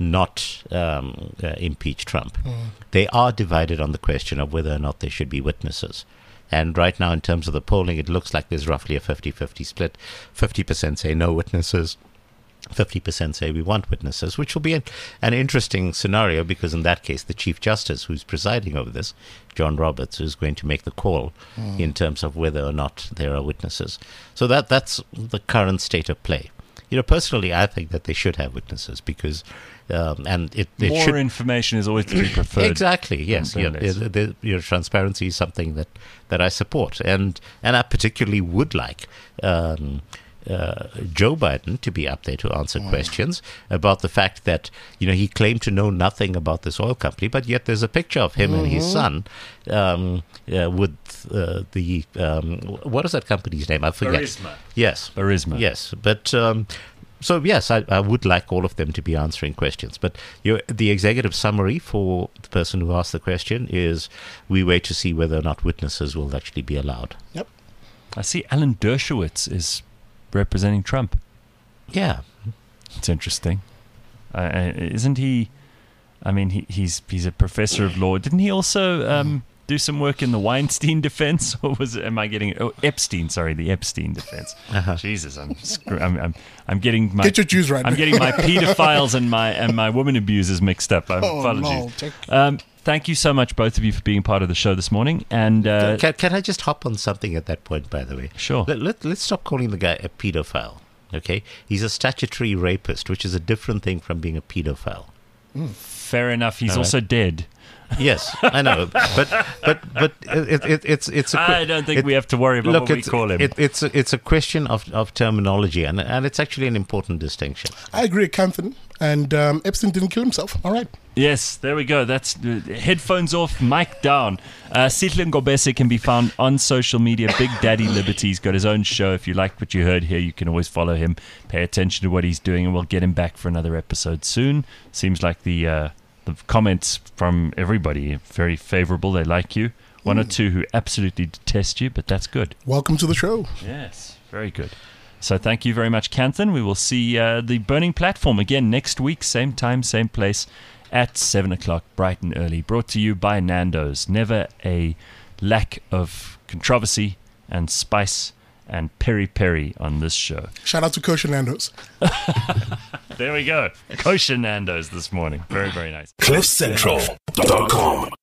Speaker 3: not um, uh, impeach Trump,
Speaker 4: Mm.
Speaker 3: they are divided on the question of whether or not there should be witnesses. And right now, in terms of the polling, it looks like there's roughly a fifty-fifty split. fifty percent say no witnesses, fifty percent say we want witnesses, which will be an, an interesting scenario because in that case, the Chief Justice who's presiding over this, John Roberts, is going to make the call
Speaker 4: Mm.
Speaker 3: in terms of whether or not there are witnesses. So that that's the current state of play. You know, personally, I think that they should have witnesses because, um, and it, it
Speaker 2: More
Speaker 3: should
Speaker 2: information is always to be preferred.
Speaker 3: exactly. Yes,
Speaker 2: than
Speaker 3: yeah,
Speaker 2: less.
Speaker 3: the, the, you know, transparency is something that, that I support, and and I particularly would like um, uh, Joe Biden to be up there to answer questions about the fact that you know he claimed to know nothing about this oil company, but yet there's a picture of him and his son um, uh, with uh, the um, what is that company's name? I forget.
Speaker 2: Burisma.
Speaker 3: Yes,
Speaker 2: Burisma.
Speaker 3: Yes, but um, so yes, I, I would like all of them to be answering questions. But your, the executive summary for the person who asked the question is: we wait to see whether or not witnesses will actually be allowed.
Speaker 4: Yep.
Speaker 2: I see Alan Dershowitz is representing Trump.
Speaker 3: Yeah,
Speaker 2: It's interesting. Uh, uh, isn't he? I mean, he, he's he's a professor of law. Didn't he also um, do some work in the Weinstein defense, or was it? Am I getting oh, Epstein? Sorry, the Epstein defense.
Speaker 3: Uh-huh.
Speaker 2: Jesus, I'm, screw, I'm I'm I'm getting my
Speaker 4: Get your Jews right.
Speaker 2: I'm getting my pedophiles and my and my woman abusers mixed up. Um,
Speaker 4: Oh,
Speaker 2: apologies.
Speaker 4: no, check.
Speaker 2: Um, thank you so much, both of you, for being part of the show this morning. And uh,
Speaker 3: can, can I just hop on something at that point? By the way,
Speaker 2: sure.
Speaker 3: let, let, let's stop calling the guy a pedophile. Okay, he's a statutory rapist, which is a different thing from being a pedophile.
Speaker 2: Fair enough. He's
Speaker 3: All right.
Speaker 2: also dead.
Speaker 3: Yes, I know, but but but it, it, it's it's. A, que-
Speaker 2: I don't think
Speaker 3: it-
Speaker 2: we have to worry about
Speaker 3: Look,
Speaker 2: what we
Speaker 3: it's,
Speaker 2: call him.
Speaker 3: It, it's a, it's a question of, of terminology, and and it's actually an important distinction.
Speaker 4: I agree, Canthan. And um, Epstein didn't kill himself. All right.
Speaker 2: Yes, there we go. That's uh, headphones off, mic down. Uh, Sitlin Gobese can be found on social media. Big Daddy Liberty's got his own show. If you liked what you heard here, you can always follow him. Pay attention to what he's doing, and we'll get him back for another episode soon. Seems like the uh, the comments from everybody are very favorable. They like you. One or two who absolutely detest you, but that's good.
Speaker 4: Welcome to the show.
Speaker 2: Yes, very good. So thank you very much, Canthan. We will see uh, the Burning Platform again next week, same time, same place, at seven o'clock, bright and early. Brought to you by Nando's. Never a lack of controversy and spice and peri-peri on this show.
Speaker 4: Shout out to Kosher Nando's.
Speaker 2: There we go. Kosher Nando's this morning. Very, very nice.
Speaker 1: cliff central dot com